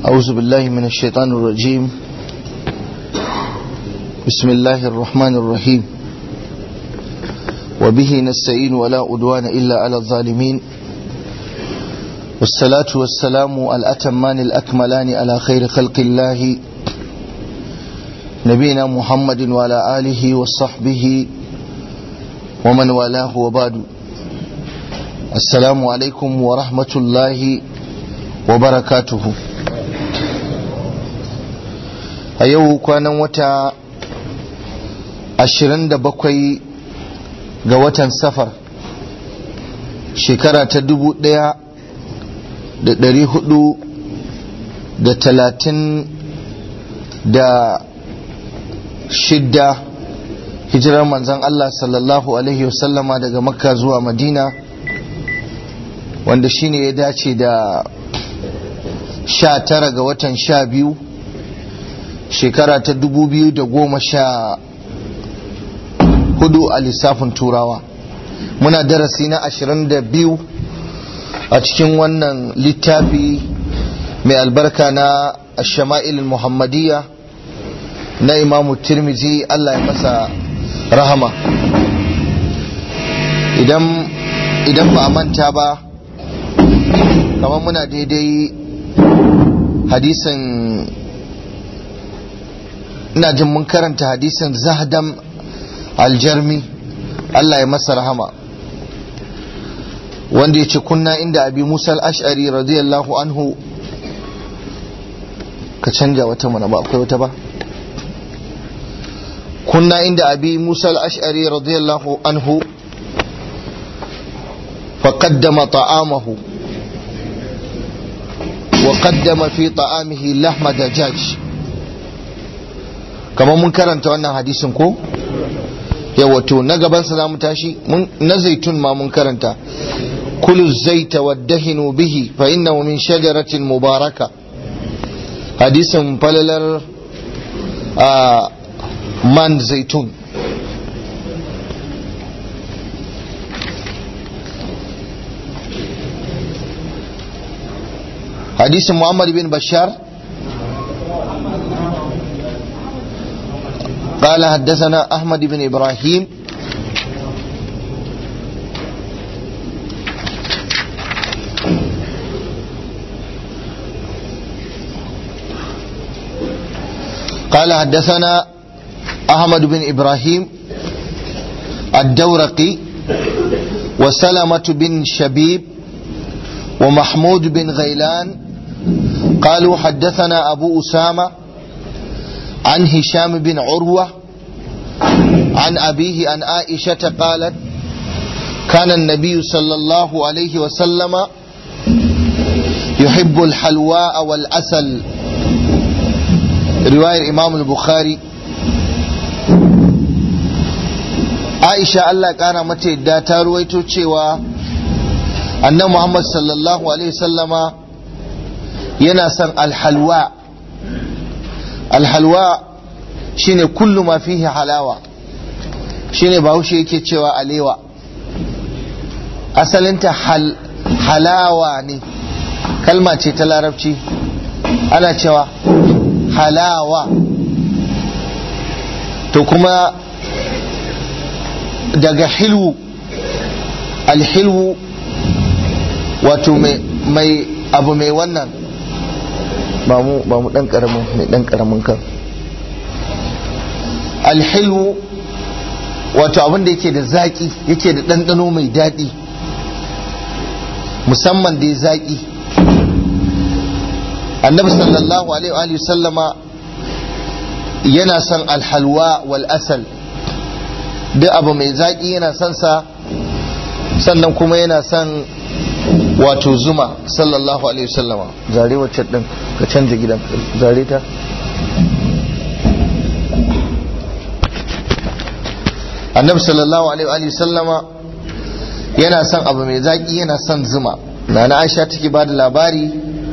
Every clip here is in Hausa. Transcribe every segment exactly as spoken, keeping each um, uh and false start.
أعوذ بالله من الشيطان الرجيم. بسم الله الرحمن الرحيم. وبه نستعين ولا عدوان إلا على الظالمين، والصلاة والسلام الأتمان الأكملان على خير خلق الله نبينا محمد وعلى آله وصحبه ومن والاه وبعد. السلام عليكم ورحمة الله وبركاته. a yau kwanan wata ashirin da bakwai ga watan safar shekara ta dubu daya da dari hudu da talatin da shidda hijirar manzan Allah sallallahu alaihi wasallama daga makka zuwa madina, wanda shine ya dace da sha tara ga watan sha biyu shekara ta dubu biyu da goma sha hudu a lissafin turawa. Muna darasi na ashirin da biyu a cikin wannan littafi mai albarka na Ash-Shama'il Muhammadiyya na Imamu Tirmizi, Allah ya masa rahama. idan idan ba a manta ba, kamar muna daidai hadisin, ina jin mun karanta hadisin Zahdam Aljarmi, Allah ya masa rahama, wanda ya ce kunna inda abi Musa al-Ash'ari radiyallahu anhu. ka canja wata mana, ba akwai wata ba. kunna inda abi Musa al-Ash'ari radiyallahu anhu فقدم طعامه وقدم في طعامه لحم دجاج. kamar mun karanta wannan hadisin ko yawa, to na gaban sa zamu tashi na zaitun ma mun karanta. kulu zaita waddahinu bihi fa innahu min shajaratin mubaraka, hadisin falalar man zaitun. hadisin Muhammad bin Bashar قال حدثنا أحمد بن إبراهيم قال حدثنا أحمد بن إبراهيم الدورقي وسلمة بن شبيب ومحمود بن غيلان قالوا حدثنا أبو أسامة عن هشام بن عروة عن أبيه عن عائشة قالت كان النبي صلى الله عليه وسلم يحب الحلواء والعسل، رواية الإمام البخاري. عائشة الله كان متى داتا رويتو تشيوا أن محمد صلى الله عليه وسلم ينسى الحلواء. alhalwa shine kullu ma fihi halawa, shine bahaushe yake cewa alewa. asalinta hal, halawa ne, kalma ce ta larabci, ana cewa halawa. to kuma daga hilwu, alhilwu wato mai abu mai wannan, ba mu ba mu dan karamin mai dan karamin kan. alhilwu wato abin da yake da zaki, yake da ɗanɗano mai daɗi, musamman da zaki. annabi sallallahu alaihi wa sallama yana son alhalwa wal asal, duk abu mai zaki yana son sa, sannan kuma yana son wato zuma sallallahu alaihi wasallama. zare wacce din ka canja gidan, zare ta. annabi sallallahu alaihi wasallama yana son abu mai zaki, yana son zuma. nana Aisha take bada labari,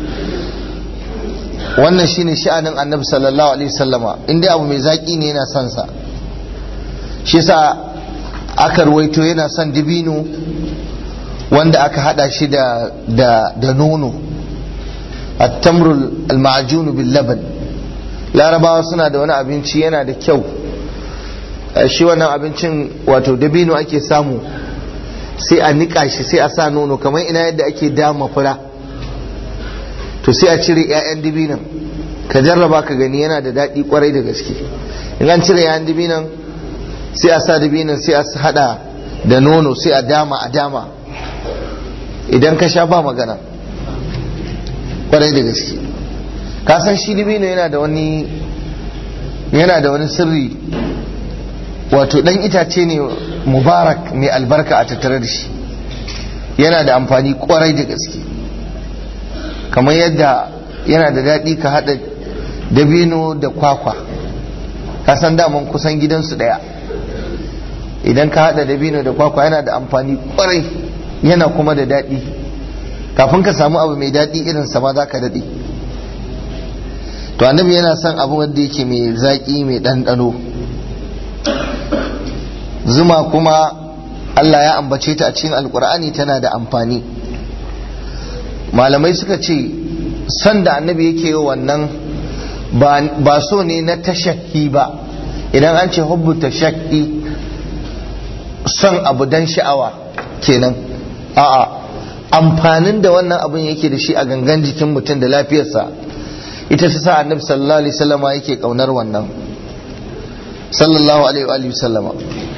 wannan shine sha'anin annabi sallallahu alaihi wasallama, inda abu mai zaki ne yana son sa. shi yasa aka ruwaito yana son dibino wanda aka hada shi da da da nono, at-tamru al-ma'jun bil laban. Larabawa suna da wani abinci yana da kyau, shi wannan abincin wato dabino ake samu sai a nika shi sai a sa nono kamar ina yadda ake dama fura, to sai a cire 'ya'yan dabinon, ka jarraba ka gani yana da daɗi kwarai da gaske. in an cire 'ya'yan dabinon sai a sa dabinon sai a hada da nono sai a dama a dama, idan ka sha ba magana kwarai da gaske. ka san shi dabino yana da wani yana da wani sirri, wato dan itace ne mubarak mai albarka a tattare da shi, yana da amfani kwarai da gaske. kamar yadda yana da daɗi ka haɗa dabino da kwakwa, ka san daman kusan gidansu ɗaya. idan ka haɗa dabino da kwakwa yana da amfani kwarai, yana kuma da daɗi. kafin ka samu abu mai daɗi irin sa ma za ka daɗe. to annabi yana son abu wanda yake mai zaƙi mai ɗanɗano. zuma kuma Allah ya ambace ta a cikin alkur'ani tana da amfani. malamai suka ce son da annabi yake yi wannan ba so ne na tashakki ba. idan an ce hubbu tashakki son abu dan sha'awa kenan, a'a amfanin da wannan abun yake da shi a gangan jikin mutum da lafiyarsa, ita ta sa annabi sallallahu alaihi wasallama yake kaunar wannan, sallallahu alaihi wasallama.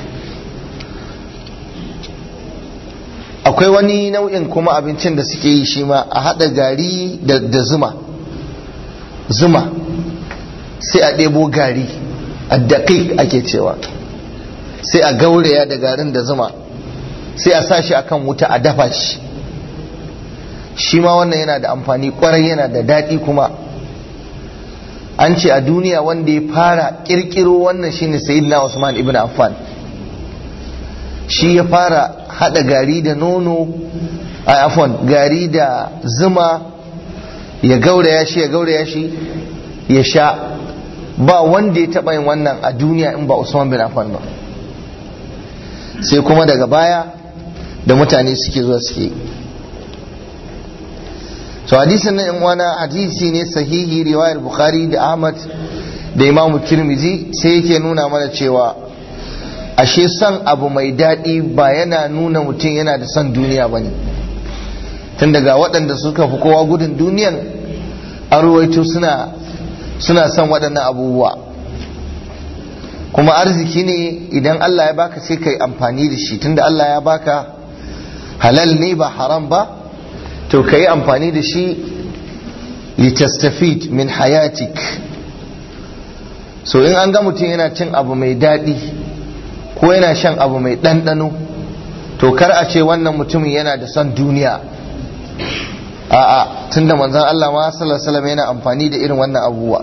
akwai wani nau'in kuma abincin da suke yi shi ma, a haɗa gari da zuma zuma sai a ɗebo gari, a daƙiƙ ake cewa, sai a gauraya da garin da zuma sai a sa shi akan wuta a dafa shi. shi ma wannan yana da amfani kwarai, yana da daɗi kuma. an ce a duniya wanda ya fara ƙirƙiro wannan shine sayyidina Usman ibn Affan. shi ya fara hada gari da nono, a afwan gari da zuma, ya gauraya shi ya gauraya shi ya sha. ba wanda ya taba yin wannan a duniya in ba Usman bin Affan ba. sai kuma daga baya da mutane suke zuwa suke. so hadisin nan in wani hadisi ne sahihi, riwayar Bukhari da Ahmad da Imam Tirmidhi, sai yake nuna mana cewa ashe son abu mai daɗi ba yana nuna mutum yana da son duniya ba ne. tun daga waɗanda suka fi kowa gudun duniyan an ruwaito suna suna son waɗannan abubuwa. kuma arziki ne idan Allah ya baka sai kai amfani da shi, tunda Allah ya baka halal ne ba haram ba, to kai amfani da shi litastafid min hayatik. so in an ga mutum yana cin abu mai daɗi ko yana shan abu mai ɗanɗano, to kar a ce wannan mutumin yana da son duniya. a'a, tunda manzon Allah ma sallallahu alaihi wasallam yana amfani da irin wannan abubuwa.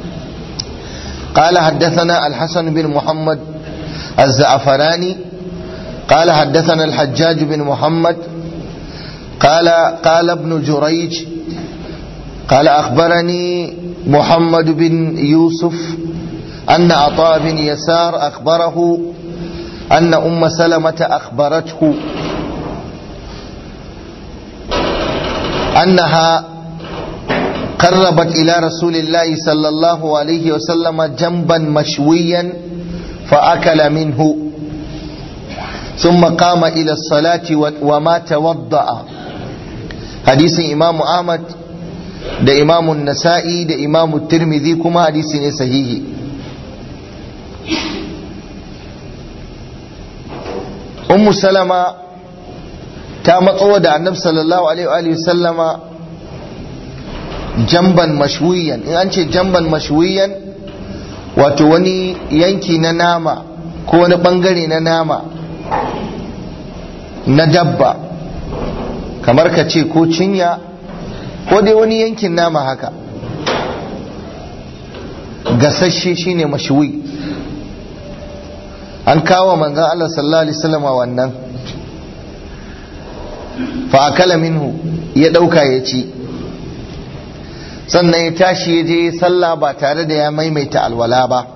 قال حدثنا الحسن بن محمد الزعفراني قال حدثنا الحجاج بن محمد قال قال ابن جريج قال أخبرني محمد بن يوسف أن عطاء بن يسار أخبره أن أم سلمة أخبرته أنها قربت إلى رسول الله صلى الله عليه وسلم جنبا مشويا فأكل منه ثم قام إلى الصلاة وما توضأ. حديث إمام أحمد da Imam Nasa'i da Imam Tirmidhi, kuma hadisi ne sahihi. Ummu Salama ta matso da Annabi sallallahu alaihi wa sallama jamban mashwiyan. In an ce jamban mashwiyan, wato wani yanki na nama ko wani bangare na nama na dabba, kamar ka ce ko cinya ko dai wani yankin nama haka gasasshe shine mashwi. an kawo manzon Allah sallallahu alaihi wasallam wannan, fa akala minhu, ya dauka ya ci, sannan ya tashi ya je sallah ba tare da ya maimaita alwala ba.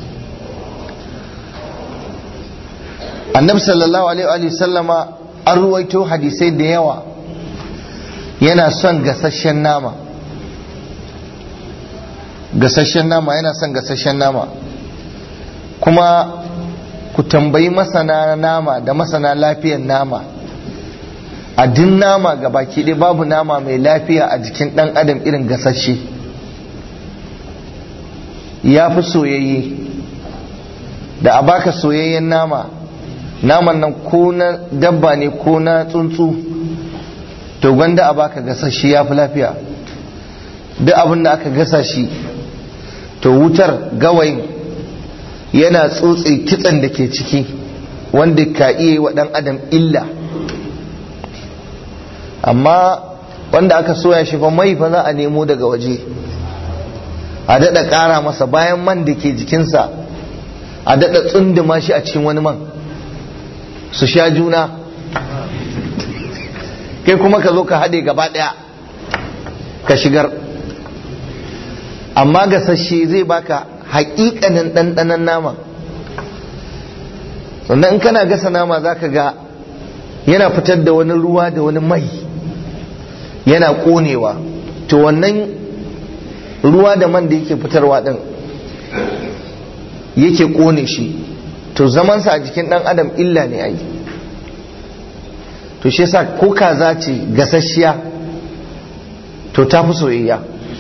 annabi sallallahu alaihi wasallama an ruwaito hadisai da yawa yana son gasasshen nama, gasasshen nama, yana son gasasshen nama. Kuma ku tambayi masana nama da masana lafiyar nama, a din nama ga baki ɗaya babu nama mai lafiya a jikin ɗan adam irin gasasshe. Ya fi soyayye. Da a baka soyayyen nama, naman nan ko na dabba ne ko na tsuntsu, to gwanda a baka gasasshe ya fi lafiya. Duk abin da aka gasa shi, to wutar gawayin yana tsotse kitsen da ke ciki wanda ka iya wa ɗan adam illa. Amma wanda aka soya shi fa mai fa za a nemo daga waje, a daɗa ƙara masa bayan man da ke jikinsa, a daɗa tsunduma shi a cikin wani man su sha juna, kai kuma ka zo ka haɗe gaba ɗaya ka shigar. Amma gasasshe zai baka haƙiƙanin ɗanɗanon nama. sannan in kana gasa nama za ka ga yana fitar da wani ruwa da wani mai yana ƙonewa. To wannan ruwa da man da yake fitarwa ɗin yake ƙone shi, to zamansa a jikin ɗan adam illa ne ai. To shi yasa ko kaza ce gasasshiya to ta fi soyayya.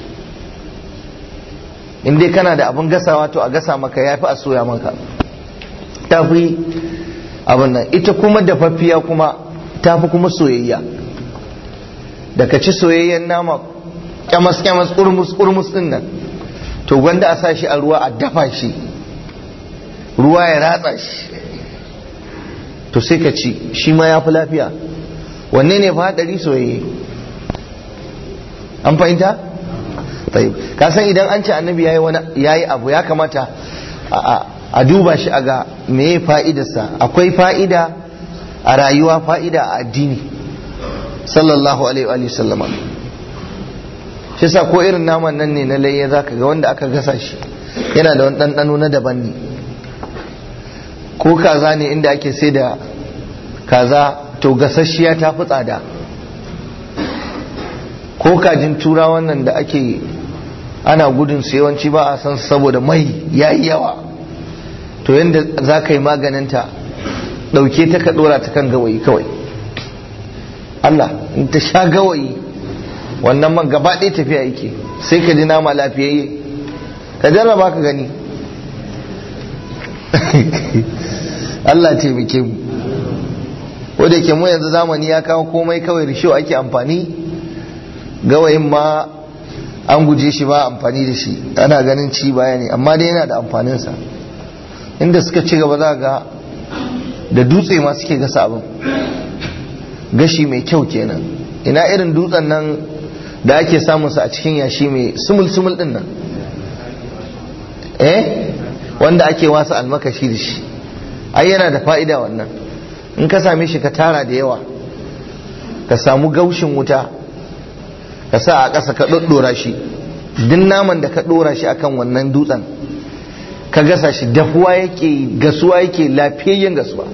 In dai kana da abin gasawa to a gasa maka ya fi a soya maka, ta fi abin nan. Ita kuma dafaffiya kuma ta fi kuma soyayya. Da ka ci soyayyen nama kyamas kyamas kurmus kurmus din nan, to gwanda a sa shi a ruwa a dafa shi, ruwa ya ratsa shi, to sai ka ci, shi ma ya fi lafiya. Wanne ne fa hadari? soyayye. An fahimta? Ka san idan an ce annabi yayi wani yayi abu, ya kamata a duba shi a ga meye fa'idarsa. Akwai fa'ida a rayuwa, fa'ida a addini sallallahu alaihi wa sallama. shi sa ko irin naman nan ne na layya zaka ga wanda aka gasa shi yana da wani ɗanɗano na daban ne. Ko kaza ne inda ake sai da kaza, to gasasshiya ta fi tsada. Ko kajin tura wannan da ake ana gudun su yawanci ba a san saboda mai yayi yawa, to yanda za ka yi maganinta, ɗauke ta ka ɗora ta kan gawayi kawai. Allah, in ta sha gawayi wannan man gaba ɗaya tafiya yake, sai ka ji nama lafiyayye. Ka jarraba ka gani. Allah taimake mu. Ko da ke mu yanzu zamani ya kawo komai kawai risho ake amfani, gawayin ma an guje shi ba amfani da shi, ana ganin ci baya ne, amma dai yana da amfaninsa. Inda suka ci gaba za ga da dutse ma suke gasa abin, gashi mai kyau kenan. Ina irin dutsen nan da ake samunsa a cikin yashi mai sumul-sumul din nan, eh wanda ake wasa almakashi da shi, ai yana da fa'ida wannan. In ka same shi ka tara da yawa, ka samu gaushin wuta ka sa a ƙasa ka ɗoɗɗora shi, duk naman da ka ɗora shi akan wannan dutsen ka gasa shi, dafuwa yake, gasuwa yake, lafiyayyen gasuwa.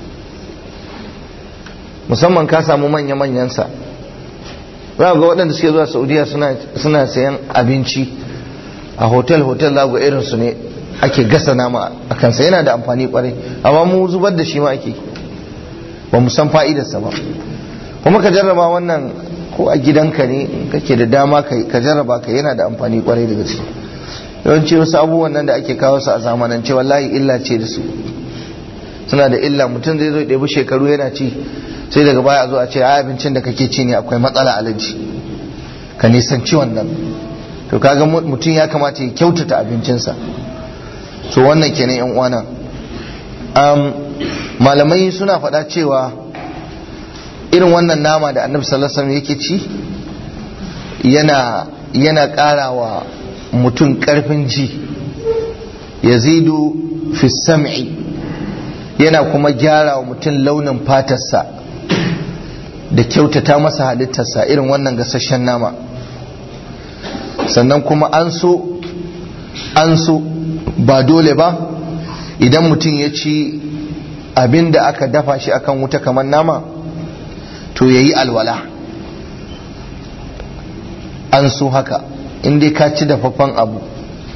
Musamman ka samu manya-manyansa. Za ga waɗanda suke zuwa Saudiya suna sayan abinci a hotel-hotel, za ga irinsu ne ake gasa nama a kansa, yana da amfani kwarai, amma mu zubar da shi ma ake, ba mu san fa'idarsa ba. Kuma ka jarraba wannan ko a gidanka ne kake da dama ka jarraba ka, yana da amfani kwarai da gaske. Yawanci wasu abubuwan nan da ake kawo su a zamanance wallahi illa ce da su, suna da illa. Mutum zai zo ɗebi shekaru yana ci, sai daga baya a zo a ce a abincin da kake ci ne akwai matsala alaji, ka nisanci wannan. To kaga mutum ya kamata ya kyautata abincinsa. So wannan kenan yan uwana. Um, malamai suna faɗa cewa irin wannan nama da annabi sallallahu alaihi wasallam yake ci yana yana ƙarawa mutum ƙarfin ji, yazidu fi sam'i, yana kuma gyara wa mutum launin fatarsa da kyautata masa halittarsa, irin wannan gasasshen nama. Sannan kuma an so an so ba dole ba, idan mutum ya ci abin da aka dafa shi akan wuta kamar nama, to ya yi alwala. An so haka, in dai ka ci dafaffen abu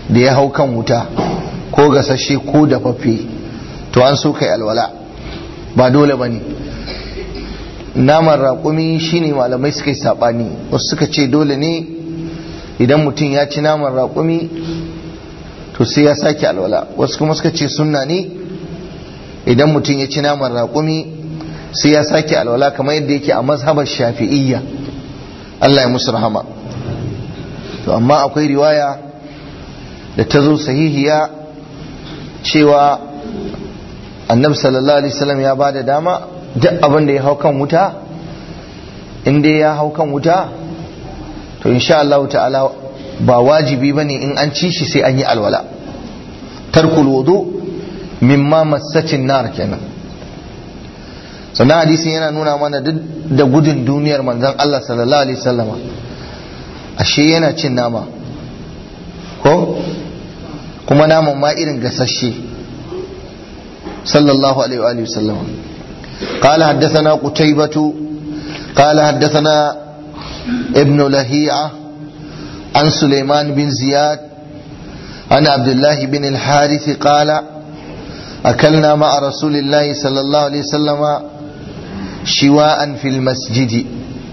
da ya hau kan wuta ko gasashe ko dafaffe to an so kai alwala, ba dole bane. Naman raƙumi shine malamai suka yi sabani, wasu suka ce dole ne idan mutum ya ci naman raƙumi to sai ya sake alwala, wasu kuma suka ce sunna ne idan mutum ya ci naman raƙumi sai ya sake alwala kamar yadda yake a mazhabar shafi'iyya, Allah ya musu rahama. To amma akwai riwaya da ta zo sahihiya cewa annabi sallallahu alaihi wasallam ya bada dama duk abin da ya hau kan wuta, in dai ya hau kan wuta to insha Allah ta'ala ba wajibi bane in an ci shi sai an yi alwala. Tarkul wudu mimma massatin nar kenan. Sannan hadisin yana nuna mana duk da gudun duniyar manzon Allah sallallahu alaihi wasallam ashe yana cin nama ko kuma naman ma irin gasasshe sallallahu alaihi wa sallam. قال حدثنا قتيبة قال حدثنا ابن لهيعة عن سليمان بن زياد عن عبد الله بن الحارث قال أكلنا مع رسول الله صلى الله عليه وسلم شواء في المسجد.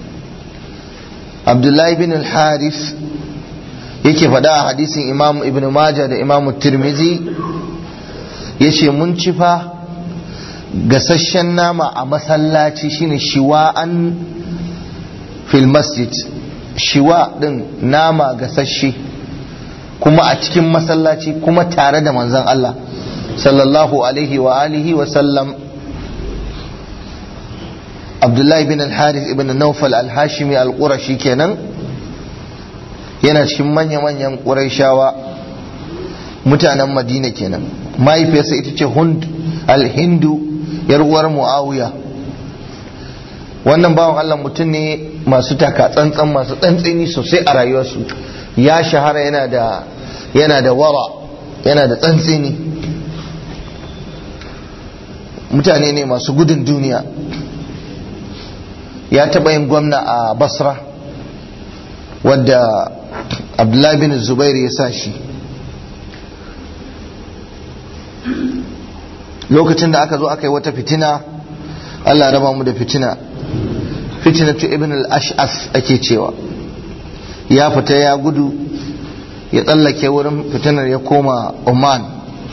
عبد الله بن الحارث yake faɗa a hadisin Imam Ibn Majah da Imam Tirmidhi yace mun ci fa gasasshen nama a masallaci shine shiwa'an fil masjid. Shiwa din nama gasasshe kuma a cikin masallaci kuma tare da manzon Allah sallallahu alaihi wa alihi wa sallam. Abdullahi bin al-Harith ibn Nawfal al-Hashimi al-Qurashi kenan, yana cikin manya-manyan Qurayshawa mutanen Madina kenan. Mahaifiyarsa ita ce Hund al-Hindu yar uwar Muawiya. Wannan bawan Allah mutum ne masu taka tsantsan, masu tsantsini sosai a rayuwarsu. Ya shahara yana da yana da wara, yana da tsantsini. Mutane ne masu gudun duniya. Ya taɓa yin gwamna a Basra wadda Abdullahi bin Zubair ya sa shi. Lokacin da aka zo aka yi wata fitina, Allah raba mu da fitina, fitinatu ibn al-Ash'as ake cewa. Ya fita ya gudu ya tsallake wurin fitinar ya koma Oman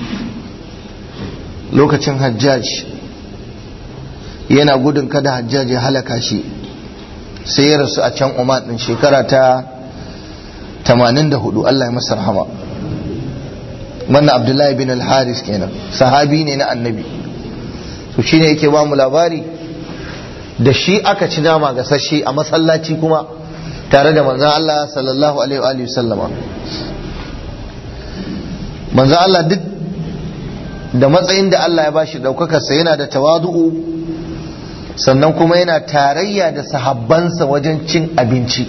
lokacin Hajjaj, yana gudun kada Hajjaj ya halaka shi, sai ya rasu a can Oman din shekara ta tamanin da hudu, Allah ya masa rahama. Wannan Abdullahi bin al-Haris kenan, sahabi ne na annabi. to shine yake ba mu labari da shi aka ci nama gasasshe a masallaci kuma tare da manzon Allah sallallahu alaihi wa sallama. Manzon Allah duk da matsayin da Allah ya bashi daukakarsa yana da tawadu'u, sannan kuma yana tarayya da sahabbansa wajen cin abinci.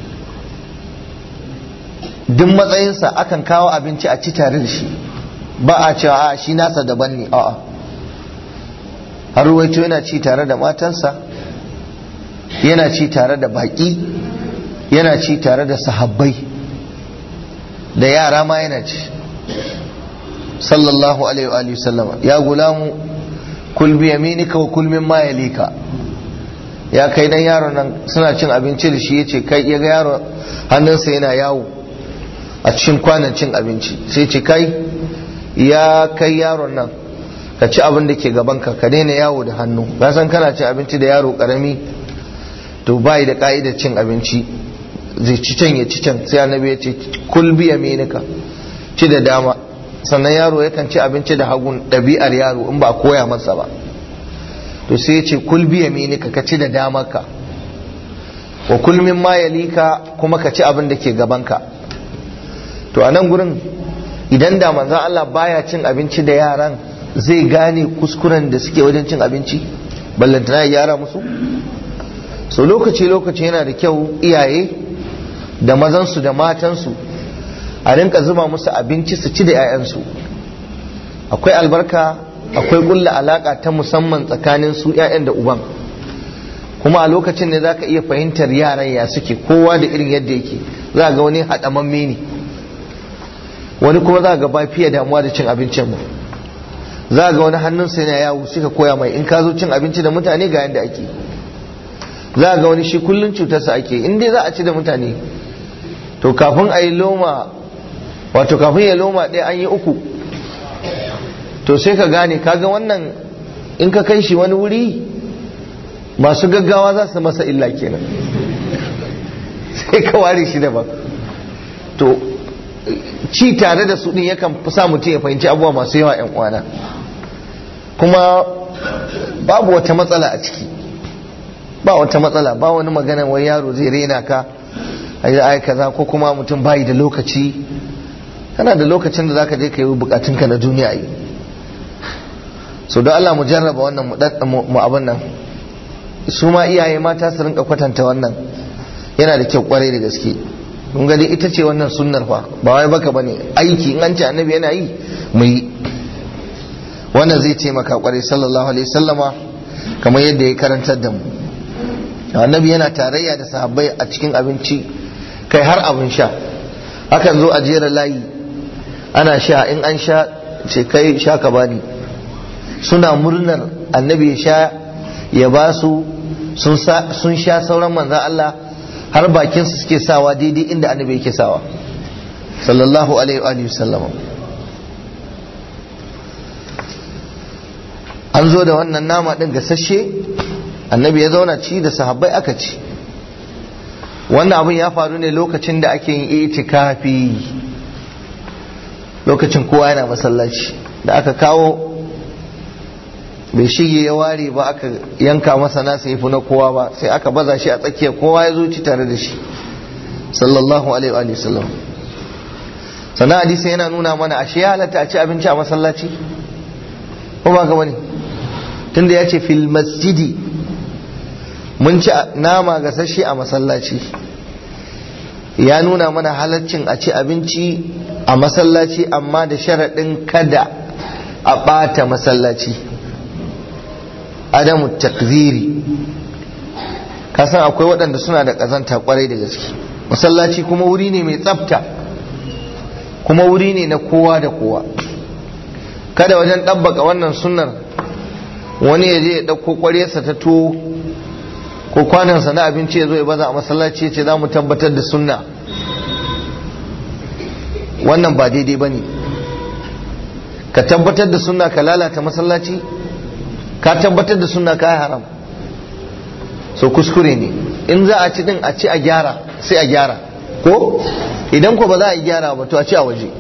Duk matsayinsa akan kawo abinci a ci tare da shi, ba a cewa a shi nasa daban ne, a'a. Har ruwaito yana ci tare da matansa, yana ci tare da baki, yana ci tare da sahabbai, da yara ma yana ci. Sallallahu alaihi wa sallama. Ya gulamu kul bi yaminika wa kul mimma yalika. Ya kai dan yaron nan suna cin abinci da shi, yace kai ya ga yaro hannunsa yana yawo a cikin kwanan cin abinci, sai ce kai ya kai yaron nan ka ci abin da ke gabanka, ka daina yawo da hannu. Ka san kana cin abinci da yaro karami to bai da ka'idar cin abinci, zai ci can ya ci can. Sai annabi ya ce kul bi yaminika, ci da dama. Sannan yaro yakan ci abinci da hagun, ɗabi'ar yaro in ba a koya masa ba. To sai ya ce kul bi yaminika, ka ci da damarka, wa kul mimma yalika, kuma ka ci abin da ke gabanka. To a nan gurin idan da manzon Allah baya cin abinci da yaran, zai gane kuskuren da suke wajen cin abinci, ballantana ya yara musu. So lokaci lokaci yana da kyau iyaye da mazansu da matansu a rinka zuba musu abinci su ci da 'ya'yansu. Akwai albarka, akwai kulla alaka ta musamman tsakanin su 'ya'yan da uban, kuma a lokacin ne zaka iya fahimtar yaran ya suke, kowa da irin yadda yake. Za ga wani haɗamamme ne, wani kuma za ga ba fiye damuwa da cin abincin mu, za ga wani hannunsa yana yawo suka koya mai in ka zo cin abinci da mutane ga yadda ake. Za ga wani shi kullun cutarsa ake, in dai za a ci da mutane to kafin a yi loma, wato kafin ya loma ɗaya an yi uku. To sai ka gane, kaga wannan in ka kai shi wani wuri masu gaggawa za su masa illa kenan, sai ka ware shi daban. To ci tare da su din yakan sa mutum ya fahimci abubuwa masu yawa yan uwana, kuma babu wata matsala a ciki, ba wata matsala, ba wani magana wai yaro zai rena ka ai ai kaza, ko kuma mutum bai da lokaci. kana da lokacin da zaka je ka yi bukatunka na duniya yi. So don Allah mu jarraba wannan mu abin nan, su ma iyaye mata su rinka kwatanta wannan, yana da kyau kwarai da gaske. kun ga dai ita ce wannan sunnar fa, ba wai baka bane aiki, in an ce annabi yana yi mu yi, wannan zai taimaka kwarai sallallahu alaihi wasallama kamar yadda ya karantar da mu. Annabi yana tarayya da sahabbai a cikin abinci, kai har abin sha. Akan zo a jera layi ana sha, in an sha ce kai sha ka bani, suna murnar annabi ya sha ya ba su, sun sha sauran manzan Allah har bakin su suke sawa daidai inda annabi yake sawa sallallahu alaihi wa sallam. An zo da wannan nama din gasasshe, annabi ya zauna ci da sahabbai aka ci. Wannan abin ya faru ne lokacin da ake yin itikafi, lokacin kowa yana masallaci. Da aka kawo bai shige ya ware ba, aka yanka masa nasa yafi na kowa ba, sai aka baza shi a tsakiyar, kowa ya zo ci tare da shi sallallahu alaihi wa sallam. Sannan hadisi yana nuna mana ashe ya halatta a ci abinci a masallaci, ko ba ga wani, tunda ya ce fil masjidi, mun ci nama gasasshe a masallaci, ya nuna mana halaccin a ci abinci a masallaci, amma da sharaɗin kada a ɓata masallaci, adamu takziri. Kasan akwai waɗanda suna da ƙazanta ƙwarai da gaske. Masallaci kuma wuri ne mai tsafta, kuma wuri ne na kowa da kowa. Kada wajen ɗabbaka wannan sunnar wani ya je ya ɗauko ƙwaryarsa ta tuwo ko kwanansa na abinci ya zo ya baza a masallaci ya ce za mu tabbatar da sunna. Wannan ba daidai ba ne. Ka tabbatar da sunna ka lalata masallaci, ka tabbatar da sunna ka yi haram, so kuskure ne. In za a ci din a ci a gyara, sai a gyara, ko idan ko ba za a yi gyara ba to a ci a waje.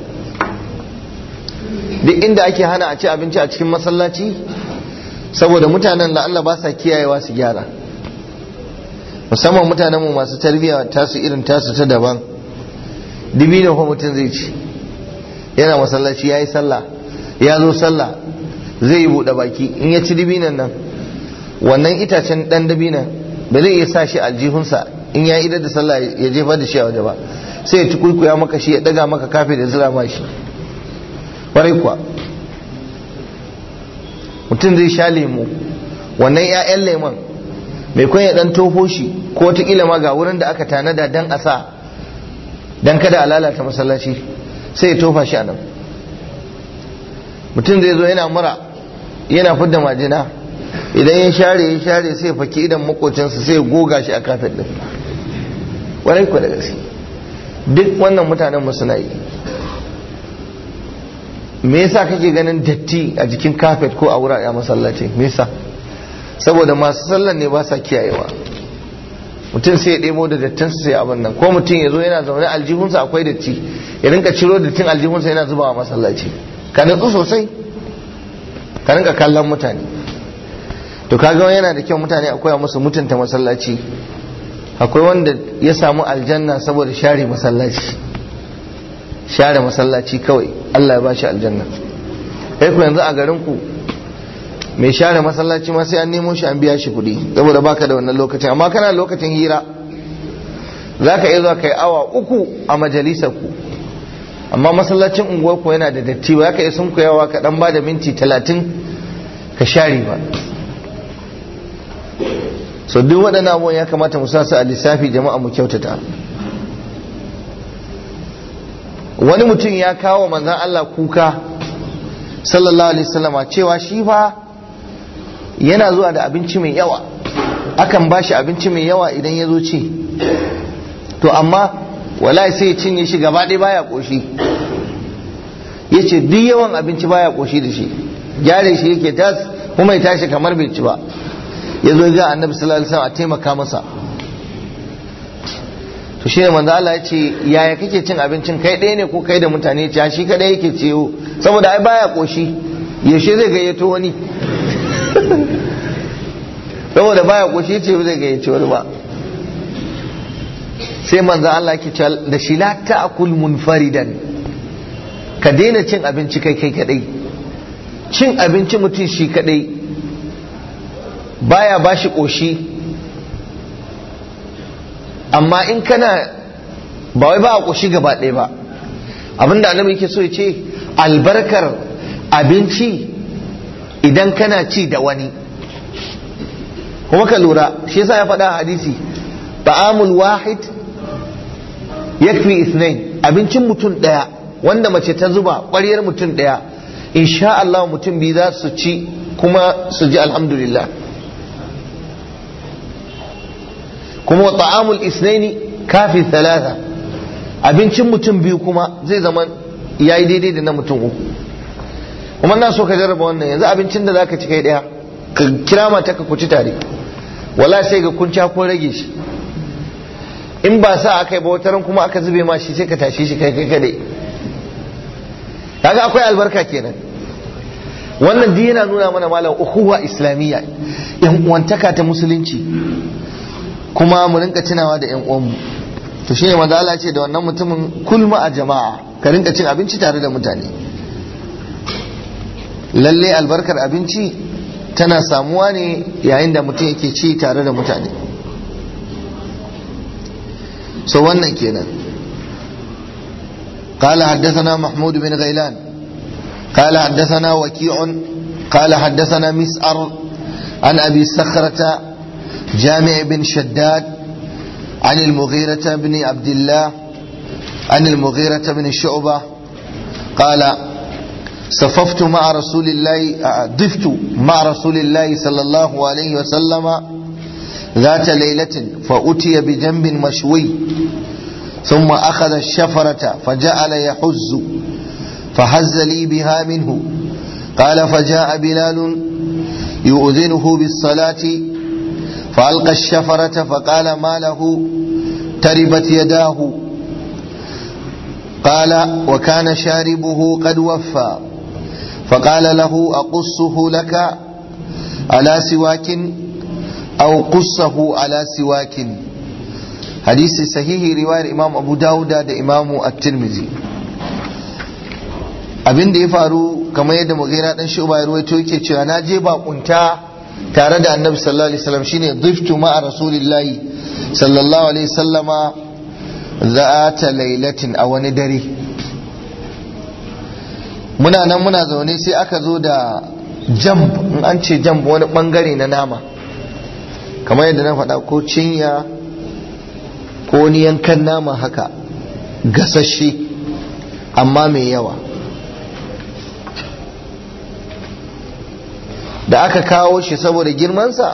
Duk inda ake hana a ci abinci a cikin masallaci, saboda mutanen da Allah ba sa kiyayewa su gyara, musamman mutanen mu masu tarbiyya tasu irin tasu ta daban. Dibino fa mutum zai ci, yana masallaci ya yi sallah, ya zo sallah zai yi buɗe baki, in ya ci dibinan nan, wannan itacen ɗan dibinan ba zai iya sa shi aljihunsa in ya idar da sallah ya jefa da shi a waje ba, sai ya ci kurkuya maka shi, ya ɗaga maka kafe da zira ma shi. Ƙwarai kuwa mutum zai sha lemu, wannan 'ya'yan lemon mai kwan ya ɗan tofo shi, ko wataƙila ma ga wurin da aka tanada dan a sa, dan kada a lalata masallaci, sai ya tofa shi a nan. Mutum zai zo yana mura, yana fidda majina, idan ya share ya share sai ya faki idan makocinsa, sai ya goga shi a kafet din. Ƙwarai kuwa da gaske, duk wannan mutanen mu suna yi. Me yasa kake ganin datti a jikin kafet ko a wurare a masallaci? Me yasa? Saboda masu sallan ne ba sa kiyayewa. Mutum sai ya ɗebo da dattin sai abin nan, ko mutum ya zo yana zaune aljihunsa akwai datti, ya rinka ciro dattin aljihunsa yana zubawa masallaci. Ka nutsu sosai, ka rinka kallon mutane. To kaga yana da kyau mutane akwai musu mutunta masallaci. Akwai wanda ya samu aljanna saboda share masallaci, share masallaci kawai Allah ya bashi aljanna. Kai ku yanzu a garin ku mai share masallaci ma sai an nemo shi an biya shi kuɗi, saboda baka da wannan lokacin. Amma kana lokacin hira zaka iya zuwa kai awa uku a majalisar ku, amma masallacin unguwar ku yana da datti, ba ka iya sunkuyawa ka dan bada minti talatin ka share ba. So duk waɗannan abubuwan ya kamata mu sa su a lissafi, jama'a mu kyautata. wani mutum ya kawo manzon Allah kuka sallallahu alaihi wasallama cewa shi fa yana zuwa da abinci mai yawa, akan bashi abinci mai yawa idan ya zo ci, to amma wallahi sai ya cinye shi gaba ɗaya baya koshi. Yace duk yawan abinci baya koshi da shi, gyare shi yake tas kuma ya tashi kamar bai ci ba. Ya zo ga annabi sallallahu alaihi wasallam a taimaka masa. To shi ne manzo Allah ya ce yaya kake cin abincin, kai ɗaya ne ko kai da mutane? Ya shi kadai yake ciwo saboda ai baya koshi, yaushe zai gayyato wani? Saboda baya koshi ce zai gayyato wani ba. Sai manzo Allah yake cewa da shi la ta'kul munfaridan, ka daina cin abinci kai kai kadai. Cin abinci mutum shi kadai baya bashi koshi, amma in kana ba wai ba a koshi gaba ɗaya ba. Abinda annabi yake so ya ce albarkar abinci idan kana ci da wani. Kuma ka lura shi yasa ya faɗa hadisi ta'amul wahid yakfi ithnain, abincin mutum ɗaya wanda mace ta zuba ƙwaryar mutum ɗaya insha Allah mutum biyu za su ci kuma su ji alhamdulillah. kuma wa ta'amul isnaini kafi thalatha, abincin mutum biyu kuma zai zama yayi daidai da na mutum uku. Kuma na so ka jarraba wannan, yanzu abincin da zaka ci kai daya ka kira mata ka kuci tare, wala sai ga kun ko rage shi, in ba sa aka yi ba wataran kuma aka zube ma shi sai ka tashi shi kai kai kadai. kaga akwai albarka kenan. Wannan duk yana nuna mana malam ukhuwa islamiyya, yan uwantaka ta musulunci, kuma mu rinka tunawa da yan uwanmu. To shine manzo Allah ce da wannan mutumin kulma a jama'a, ka rinka cin abinci tare da mutane. Lalle albarkar abinci tana samuwa ne yayin da mutum yake ci tare da mutane. So wannan kenan. قال حدثنا محمود بن غيلان قال حدثنا وكيع قال حدثنا مسعر عن أبي صخرة جامع بن شداد عن المغيرة بن عبد الله عن المغيرة بن شعبة قال صففت مع رسول الله ضفت مع رسول الله صلى الله عليه وسلم ذات ليلة فأتي بجنب مشوي ثم أخذ الشفرة فجعل يحز فهز لي بها منه قال فجاء بلال يؤذنه بالصلاة فألقى الشفرة فقال ما له تربت يداه قال وكان شاربه قد وفى فقال له أقصه لك على سواك أو قصه على سواك. حديث صحيح رواية إمام أبو داود دا إمام الترمذي. abin da ya faru kamar yadda Mughira dan Shu'ba ya ruwaito yake cewa na je bakunta tare da Annabi sallallahu alaihi wasallam, shine dhiftu ma'a rasulillahi sallallahu alaihi wasallama za'ata lailatin, a wani dare muna nan muna zaune sai aka zo da jamb. In an ce jamb wani bangare na nama, kamar yadda na faɗa, ko cinya ko wani yankan nama haka gasashe amma mai yawa. Da aka kawo shi saboda girmansa,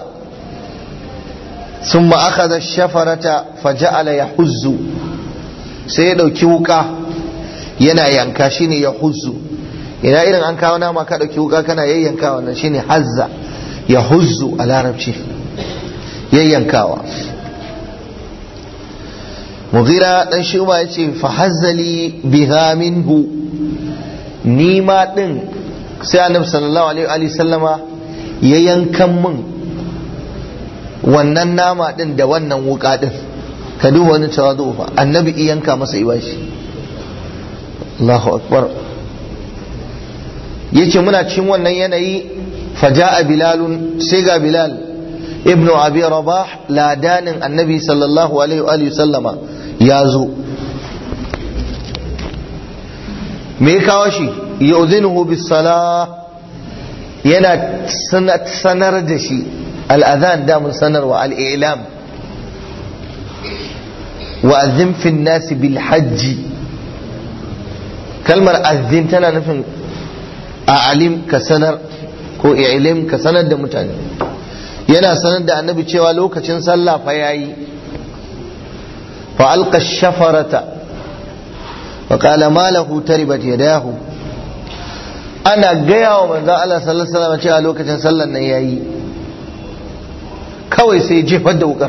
sun aka da shafarata faja'ala ya huzzu, sai ya ɗauki wuka yana yanka, shine ya huzzu. Ina irin an kawo nama ka ɗauki wuka kana yayyanka, wannan shine hazza, ya huzzu a larabci, yayyankawa. Mughira dan Shu'ba yace fa hazzali biha minhu, ni ma din sai Annabi sallallahu alaihi wa sallama ya yankan min wannan nama din da wannan wuka din. Ka duba wani tawazu fa, Annabi ya yanka masa iwashi. Allahu akbar. Yace muna cikin wannan yanayi faja'a bilalun, sai ga Bilal ibnu Abi Rabah ladanin Annabi sallallahu alaihi wa sallama ya zo. Me ya kawo shi? yu'zinuhu bis salah, yana sanar da shi al-adhan, da mun sanarwa al-i'lam. wa azim fi an-nas bil hajj, kalmar azzin tana nufin a'alim ka sanar ko i'lim ka sanar da mutane. Yana sanar da annabi cewa lokacin sallah fa yayi. fa alqa shafarata wa qala ma lahu taribat yadahu. Ana gaya wa manzo Allah sallallahu alaihi wasallam cewa lokacin sallar nan yayi, kawai sai jefar da wukar.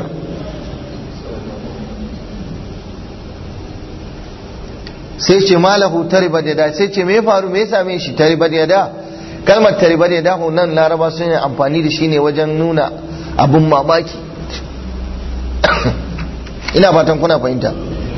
sai ce malahu taribat yada, sai ce me ya faru, me ya same shi? taribat yada, kalmar taribat yada nan laraba sun yi amfani da shi ne wajen nuna abun mamaki. ina fatan kuna fahimta.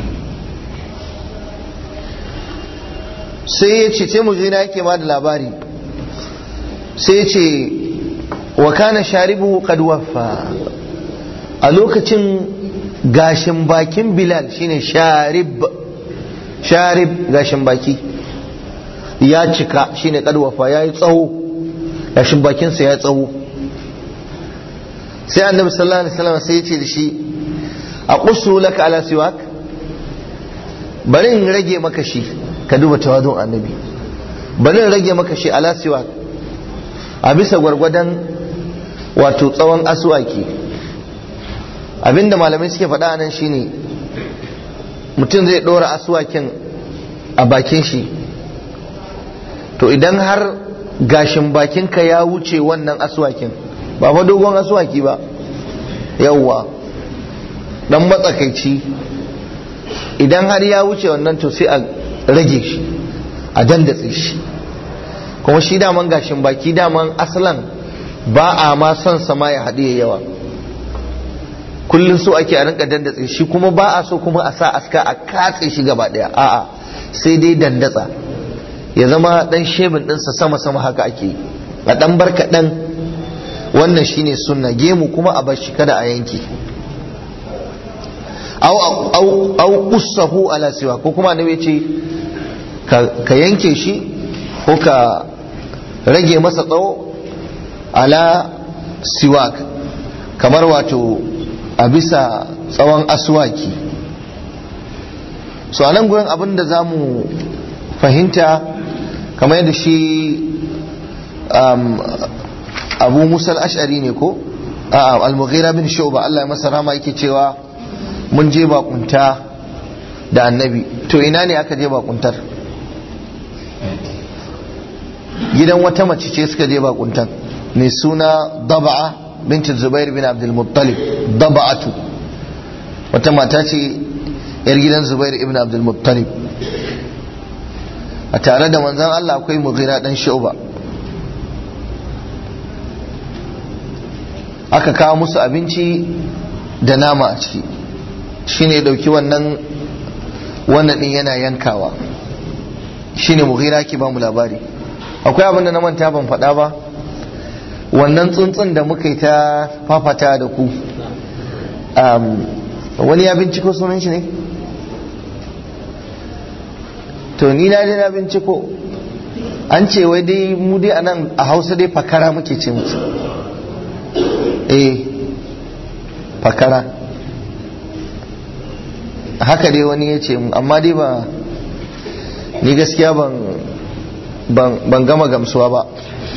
sai ya ce sai mujina yake ma da labari, sai ya ce wa kana sharibu qad waffa, a lokacin gashin bakin Bilal shine sharib, sharib gashin baki ya cika shine qad waffa, yayi tsawo, gashin bakin sa ya tsawo. sai annabi sallallahu alaihi wasallam sai ya ce da shi aqusu laka ala siwak, bari in rage maka shi, ka duba tawadun annabi, bari in rage maka shi ala siwak, a bisa gwargwadon wato tsawon aswaki. abinda malamai suke faɗa nan shine mutum zai ɗora aswakin a bakin shi, to idan har gashin bakinka ya wuce wannan aswakin, ba fa dogon aswaki ba, yawwa dan matsakaici, idan har ya wuce wannan to sai a rage shi, a dandatse shi. kuma shi daman gashin baki daman asalan ba a ma son sama ya haɗu yawa, kullum so ake a rinka dandatse shi, kuma ba a so kuma a sa aska a katse shi gaba ɗaya, a'a sai dai dandatsa ya zama dan shebin ɗinsa sama sama haka ake yi, a ɗan bar kaɗan. wannan shine sunna. gemu kuma a bar shi kada a yanke. au qussahu ala siwa, ko kuma annabi ce ka yanke shi ko ka rage masa tsawo ala siwak, kamar wato a bisa tsawon aswaki. so anan gurin abin da za mu fahimta, kamar yadda shi um, abu musa al-ash'ari ne ko al-mughira bin shu'ba Allah ya masa rama yake cewa mun je bakunta da annabi. to ina ne aka je bakuntar? gidan wata mace ce suka je bakuntan, mai suna Daba'a binti Zubair bin Abdul Muttalib. Daba'atu wata mata ce yar gidan Zubair ibn Abdul Muttalib. a tare da manzon Allah akwai Mughira dan Shu'ba. aka kawo musu abinci da nama a ciki, shine ya dauki wannan wannan din yana yankawa, shine Mughira ke ba mu labari. akwai abin da na manta ban faɗa ba, wannan tsuntsun da muka yi ta fafata da ku, wani ya binciko sunan shi ne? to ni na na binciko, an ce wai dai mu dai a nan a Hausa dai fakara muke ce musu. eh fakara haka dai wani ya ce, amma dai ba, ni gaskiya ban ban gama gamsuwa ba,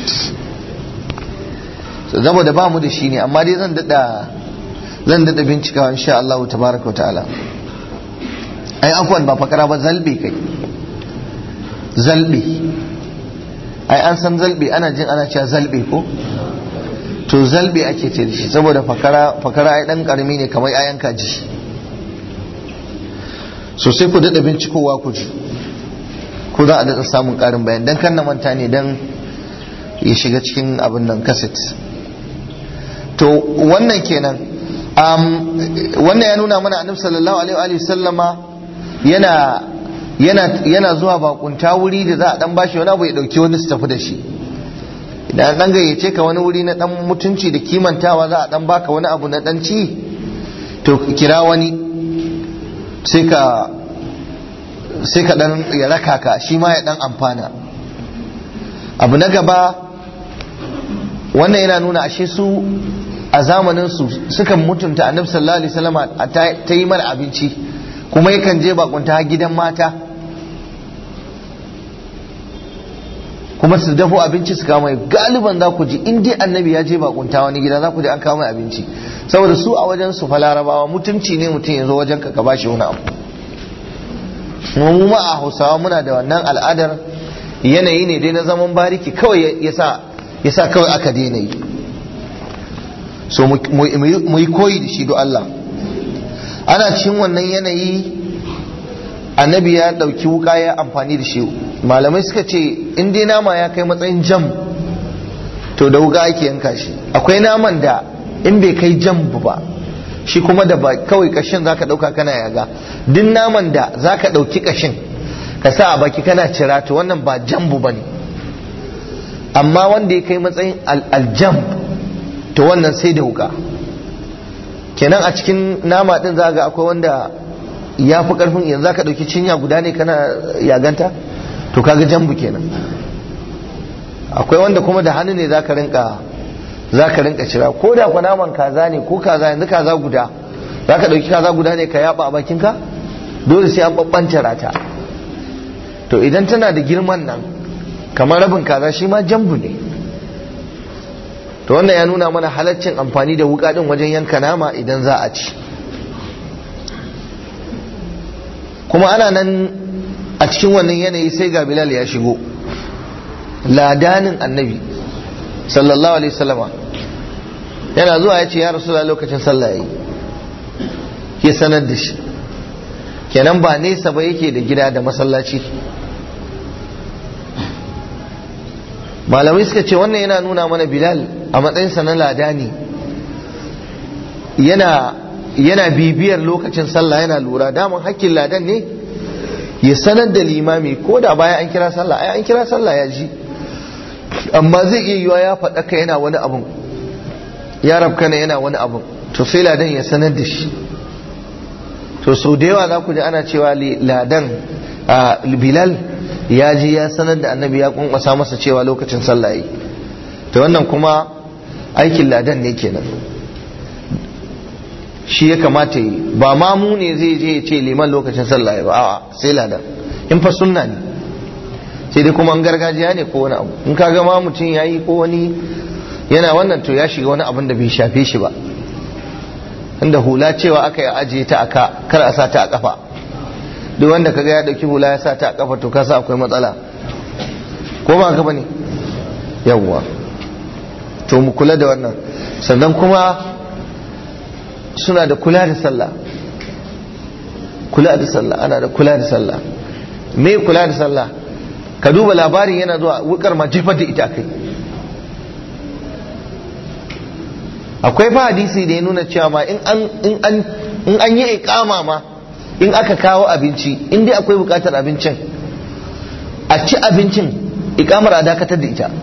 saboda ba mu da shi ne, amma dai zan dada zan dada bincikawa insha Allah tabaraka wa ta'ala. ai afwan ba fakara ba, zalbe kai, zalbe. ai an san zalbe, ana jin ana cewa zalbe ko, to zalbe ake ce da shi, saboda fakara fakara ai dan karami ne kamar ayan kaji. so sai ku dada bincikowa ku ji ko za a daɗa samun ƙarin bayan, don kan na manta ne don ya shiga cikin abin nan kaset. to wannan kenan, um, wannan ya nuna mana annabi sallallahu alaihi wa sallama yana yana yana zuwa bakunta wuri da za a dan bashi wani abu ya dauki wani su tafi da shi. idan dan gayyace ka wani wuri na dan mutunci da kimantawa, za a dan baka wani abu na dan ci, to kira wani sai ka sai ka dan ya raka ka, shi ma ya dan amfana. abu na gaba, wannan yana nuna ashe su a zamanin su sukan mutunta annabi sallallahu alaihi wasallam ta yi mara abinci, kuma yakan je bakunta gidan mata. kuma su dafo abinci su kama galiban za ku ji in dai annabi ya je bakunta wani gida za ku ji an kawo mai abinci, saboda su a wajen su fa larabawa mutunci ne mutum ya zo wajen ka ka bashi wani abu. mu ma a Hausawa muna da wannan al'adar, yanayi ne dai na zaman bariki kawai yasa yasa kawai aka daina yi. So mu yi koyi da shi do Allah. Ana cikin wannan yanayi annabi ya dauki wuka ya amfani da shi. Malamai suka ce in dai nama ya kai matsayin jam to da wuka ake yanka shi. Akwai naman da in bai kai jam ba shi kuma da ba kawai kashin zaka dauka kana yaga. Duk naman da zaka dauki kashin ka sa a baki kana cira to wannan ba jambu bane. Amma wanda ya kai matsayin aljam to wannan sai da wuka. Kenan a cikin nama din za ga akwai wanda ya fi karfin yanzu zaka dauki cinya guda ne kana yaganta to kaga jambu kenan. Akwai wanda kuma da hannu ne zaka rinka zaka rinka cira, ko da kwa naman kaza ne ko kaza yanzu kaza guda zaka dauki kaza guda ne ka yaba a bakinka dole sai an babbancara ta. To idan tana da girman nan kamar rabin kaza shi ma jambu ne. To wannan ya nuna mana halaccin amfani da wuka din wajen yanka nama idan za a ci. Kuma ana nan a cikin wannan yanayi sai ga Bilal ya shigo, ladanin annabi sallallahu alaihi wasallama. Yana zuwa ya ce ya Rasulullah lokacin sallah yayi, ya sanar da shi. Kenan ba nesa ba yake da gida da masallaci. Malamai suka ce wannan yana nuna mana Bilal a matsayinsa na ladani yana yana bibiyar lokacin sallah, yana lura. Daman hakkin ladan ne ya sanar da limami ko da bayan an kira sallah. Ai an kira sallah ya ji, amma zai iya yiwa ya faɗa ka yana wani abun, ya rabkana yana wani abun, to sai ladan ya sanar da shi. To sau da yawa za ku ji ana cewa ladan a Bilal ya ji ya sanar da annabi ya kunkwasa masa cewa lokacin sallah yi. To wannan kuma aikin ladan ne kenan, shi ya kamata yi. Ba ma mu ne zai je ya ce liman lokacin sallah yi ba, a'a sai ladan. In fa sunna ne, sai dai kuma an gargajiya ne ko wani abu. In ka ga ma mutum ya yi ko wani yana wannan to ya shiga wani abin da bai shafe shi ba. Inda hula cewa aka yi ajiye ta aka kar a sa ta a kafa. Duk wanda kaga ya dauki hula ya sa ta a kafa to kasa akwai matsala, ko ba haka bane? Yawwa, to mu kula da wannan. Sannan kuma suna da kula da sallah, kula da sallah, ana da kula da sallah. Me kula da sallah? Ka duba labarin yana zuwa wukar ma jefar da ita kai. Akwai fa hadisi da ya nuna cewa ma in an in an in an yi iqama ma in aka kawo abinci, in dai akwai bukatar abincin a ci abincin, iqamar a dakatar da ita.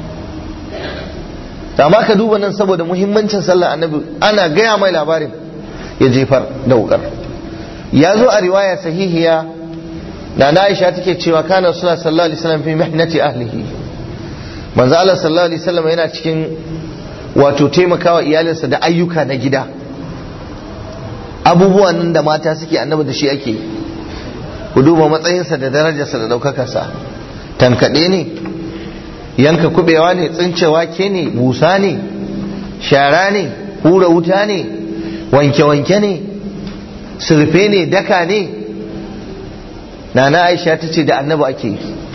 Amma ka duba nan saboda muhimmancin sallah annabi ana gaya mai labarin ya jefar da wukar. Ya zo a riwaya sahihiya da na Aisha take cewa kana suna sallallahu alaihi wasallam fi mihnati ahlihi. Manzo Allah sallallahu alaihi wasallam yana cikin wato taimakawa iyalinsa da ayyuka na gida. Abubuwan nan da mata suke annabi da shi ake. Ku duba matsayinsa da darajarsa da daukakarsa. Tankade ne, yanka kubewa ne, tsince wake ne, busa ne, shara ne, hura wuta ne, wanke-wanke ne, surfe ne, daka ne. Nana Aisha ta ce da annabi ake.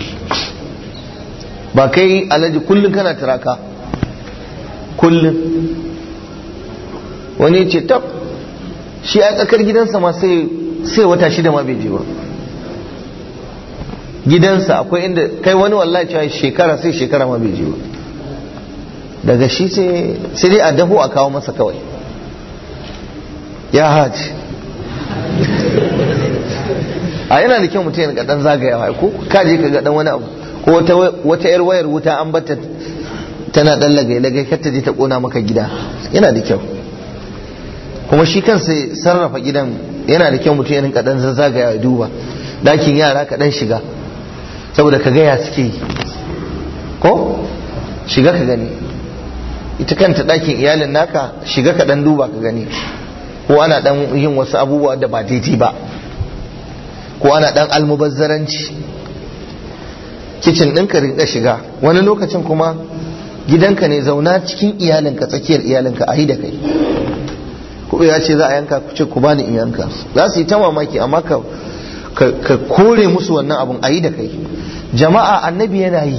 Ba kai alhaji kullum kana turaka kullum. Wani ce tab shi a tsakar gidansa ma sai sai wata shida ma bai je ba. Gidansa akwai inda kai wani wallahi cewa shekara sai shekara ma bai je ba. Daga shi sai sai dai a dafo a kawo masa kawai. Ya haji. A yana da kyau mutum ya dan zagayawa ko ka je ka ga dan wani abu ko wata wata yar wayar wuta an bata tana dan lagai lagai kar ta je ta kona maka gida. Yana da kyau. Kuma shi kansa sarrafa gidan yana da kyau mutum ya rinka dan zagayawa ya duba. Dakin yara ka dan shiga saboda ka ga ya suke ko shiga ka gani. Ita kanta dakin iyalin naka shiga ka dan duba ka gani ko ana dan yin wasu abubuwa da ba daidai ba, ko ana dan almubazzaranci. kicin ɗinka rinka shiga, wani lokacin kuma gidanka ne, zauna cikin iyalinka, tsakiyar iyalinka, a yi da kai. Kuma ya ce za a yanka, ku ce ku bani in yanka, za su yi ta mamaki, amma ka ka kore musu wannan abun, a yi da kai. Jama'a, annabi yana yi,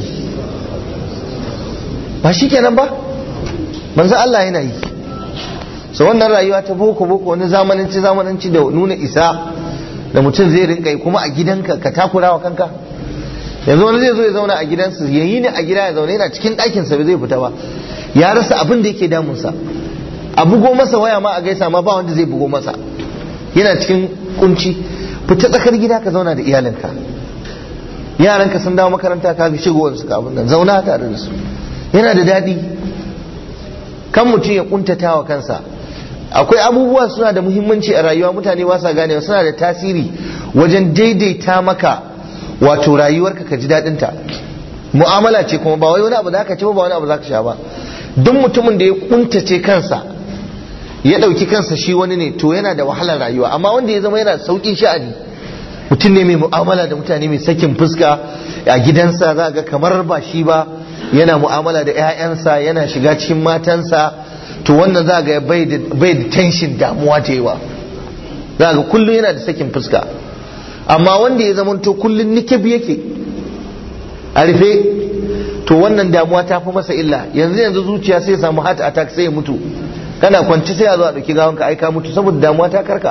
ba shi kenan ba, manzo Allah yana yi. So wannan rayuwa ta boko boko, wani zamananci zamananci da nuna isa da mutum zai rinka yi kuma a gidanka ka takura wa kanka. Yanzu wani zai zo ya zauna a gidansa, ya yi ne a gida, ya zauna yana cikin ɗakinsa, bai zai fita ba, ya rasa abin da yake damunsa. A bugo masa waya ma a gaisa ma ba wanda zai bugo masa, yana cikin kunci. Fita tsakar gida ka zauna da iyalinka, yaranka sun dawo makaranta ka ga shigowar su, abin nan zauna tare da su, yana da daɗi. Kan mutum ya kuntata wa kansa. Akwai abubuwa suna da muhimmanci a rayuwa, mutane ba sa ganewa, suna da tasiri wajen daidaita maka wato rayuwarka ka ji daɗinta. Mu'amala ce kuma, ba wai wani abu za ka ci ba, ba wani abu za ka sha ba. Duk mutumin da ya kuntace kansa, ya ɗauki kansa shi wani ne, to yana da wahalar rayuwa. Amma wanda ya zama yana sauƙin sha'ani, mutum ne mai mu'amala da mutane, mai sakin fuska a gidansa, za ga kamar ba shi ba, yana mu'amala da 'ya'yansa, yana shiga cikin matansa, to wannan za ga bai da tension, damuwa ta yawa, za ga kullum yana da sakin fuska. Amma wanda ya zama to kullum nikib yake a rufe, to wannan damuwa ta fi masa illa. Yanzu yanzu zuciya sai ya samu heart attack, sai ya mutu. Kana kwanci sai a zo a ɗauki gawanka, ai ka mutu saboda damuwa ta karka.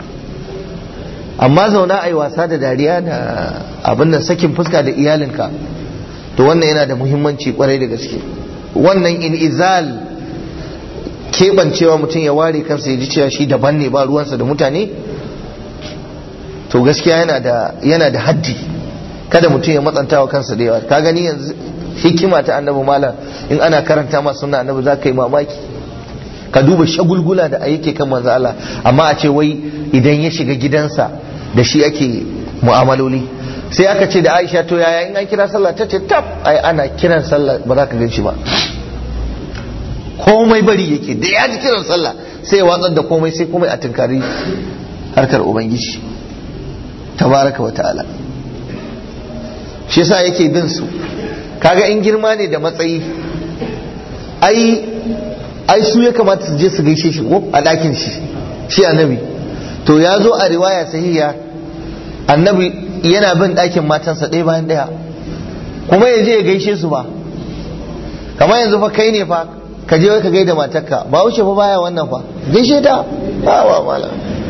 Amma zauna a yi wasa da dariya da abin da sakin fuska da iyalinka, to wannan yana da muhimmanci kwarai da gaske. Wannan in izal, keɓancewa mutum ya ware kansa ya ji cewa shi daban ne, ba ruwansa da mutane, to gaskiya yana da yana da haddi. Kada mutum ya matsanta wa kansa da yawa. Ka gani yanzu hikima ta annabi malam, in ana karanta ma sunna annabi za ka yi mamaki. Ka duba shagulgula da yake kan manzo Allah, amma a ce wai idan ya shiga gidansa da shi ake mu'amaloli. Sai aka ce da Aisha, to yaya in an kira sallah? Ta ce tab, ai ana kiran sallah ba za ka gan shi ba, komai bari yake, da ya ji kiran sallah sai ya watsar da komai, sai komai a tunkari harkar ubangiji tabaraka wa ta'ala. Shi yasa yake bin su. Kaga in girma ne da matsayi, ai ai su ya kamata su je su gaishe shi ko a ɗakin shi shi annabi. To ya zo a riwaya sahiha, annabi yana bin ɗakin matansa ɗaya bayan ɗaya, kuma ya je ya gaishe su ba. Kamar yanzu fa kai ne fa ka je ka gaida matarka, ba wuce fa baya wannan fa, gaishe ta ba wa mala.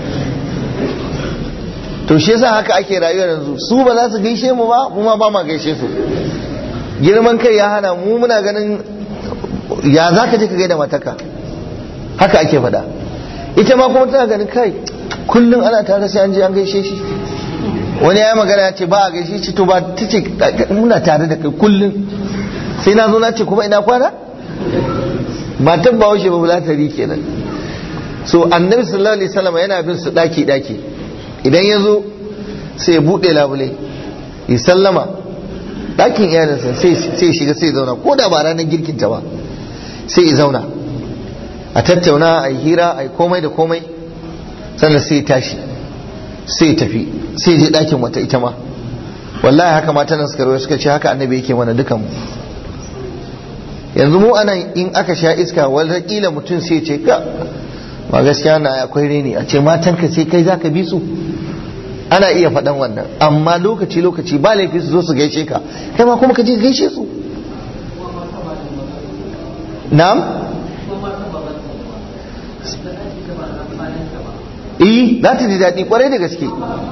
To shi yasa haka ake rayuwa yanzu, su ba za su gaishe mu ba, mu ma ba ma gaishe su. Girman kai ya hana mu, muna ganin ya za ka je ka gaida matarka, haka ake faɗa. Ita ma kuma tana ganin kai kullum ana tare sai an je an gaishe shi. Wani ya yi magana ya ce ba a gaishe shi, to ba ta ce muna tare da kai kullum, sai na zo na ce kuma ina kwana. Matan ba wuce ba bulatari kenan. So annabi sallallahu alaihi wasallam yana bin su daki daki, idan ya zo sai ya buɗe labule ya sallama ɗakin iyalinsa, sai shiga sai zauna, ko da ba ranar girkin ta ba, sai ya zauna a tattauna, a yi hira, a yi komai da komai, sannan sai ya tashi sai ya tafi, sai ya je ɗakin wata ita ma. Wallahi haka matan nan suka rawaye suka ce haka annabi yake mana dukan mu. Yanzu mu anan in aka sha iska, wala kila mutum sai ya ce ka ba gaskiya na akwai reni, a ce matanka sai kai zaka bi su. Ana iya faɗan wannan, amma lokaci lokaci ba laifi su zo su gaishe ka, kai ma kuma ka je gaishe su. Na'am? Eh, za ta ji daɗi kwarai da gaske.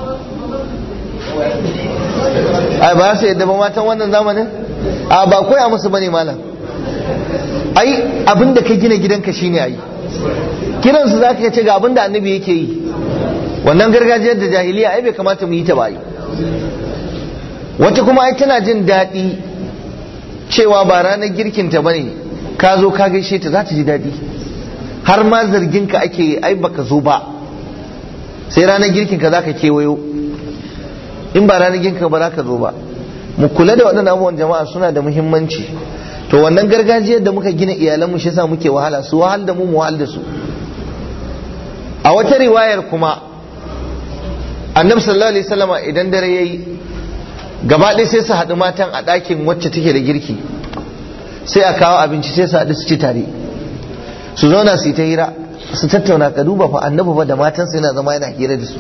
Ai ba su yadda ba matan wannan zamanin? A ba koya musu bane malam. Ai abinda ka gina gidanka shine ai. Kiransu za ka ce ga abinda annabi yake yi. Wannan gargajiyar da jahiliya ai bai kamata mu yi ta ba yi. Wata kuma ai tana jin daɗi cewa ba ranar girkinta bane, ka zo ka gaishe ta, za ta ji daɗi. Har ma zargin ka ake yi, ai baka zo ba, sai ranar girkin ka zaka kewayo. In ba ranar girkin ka ba za ka zo ba. Mu kula da waɗannan abubuwan jama'a, suna da muhimmanci. To wannan gargajiyar da muka gina iyalanmu shi yasa muke wahala, su wahal da mu mu wahal da su. A wata riwayar kuma annabi sallallahu alaihi wasallama idan dare yayi gaba ɗaya sai su haɗu matan a ɗakin wacce take da girki, sai a kawo abinci sai su haɗu su ci tare, su zauna su yi ta hira, su tattauna. Ka duba fa annabi ba da matansa yana zama yana hira da su.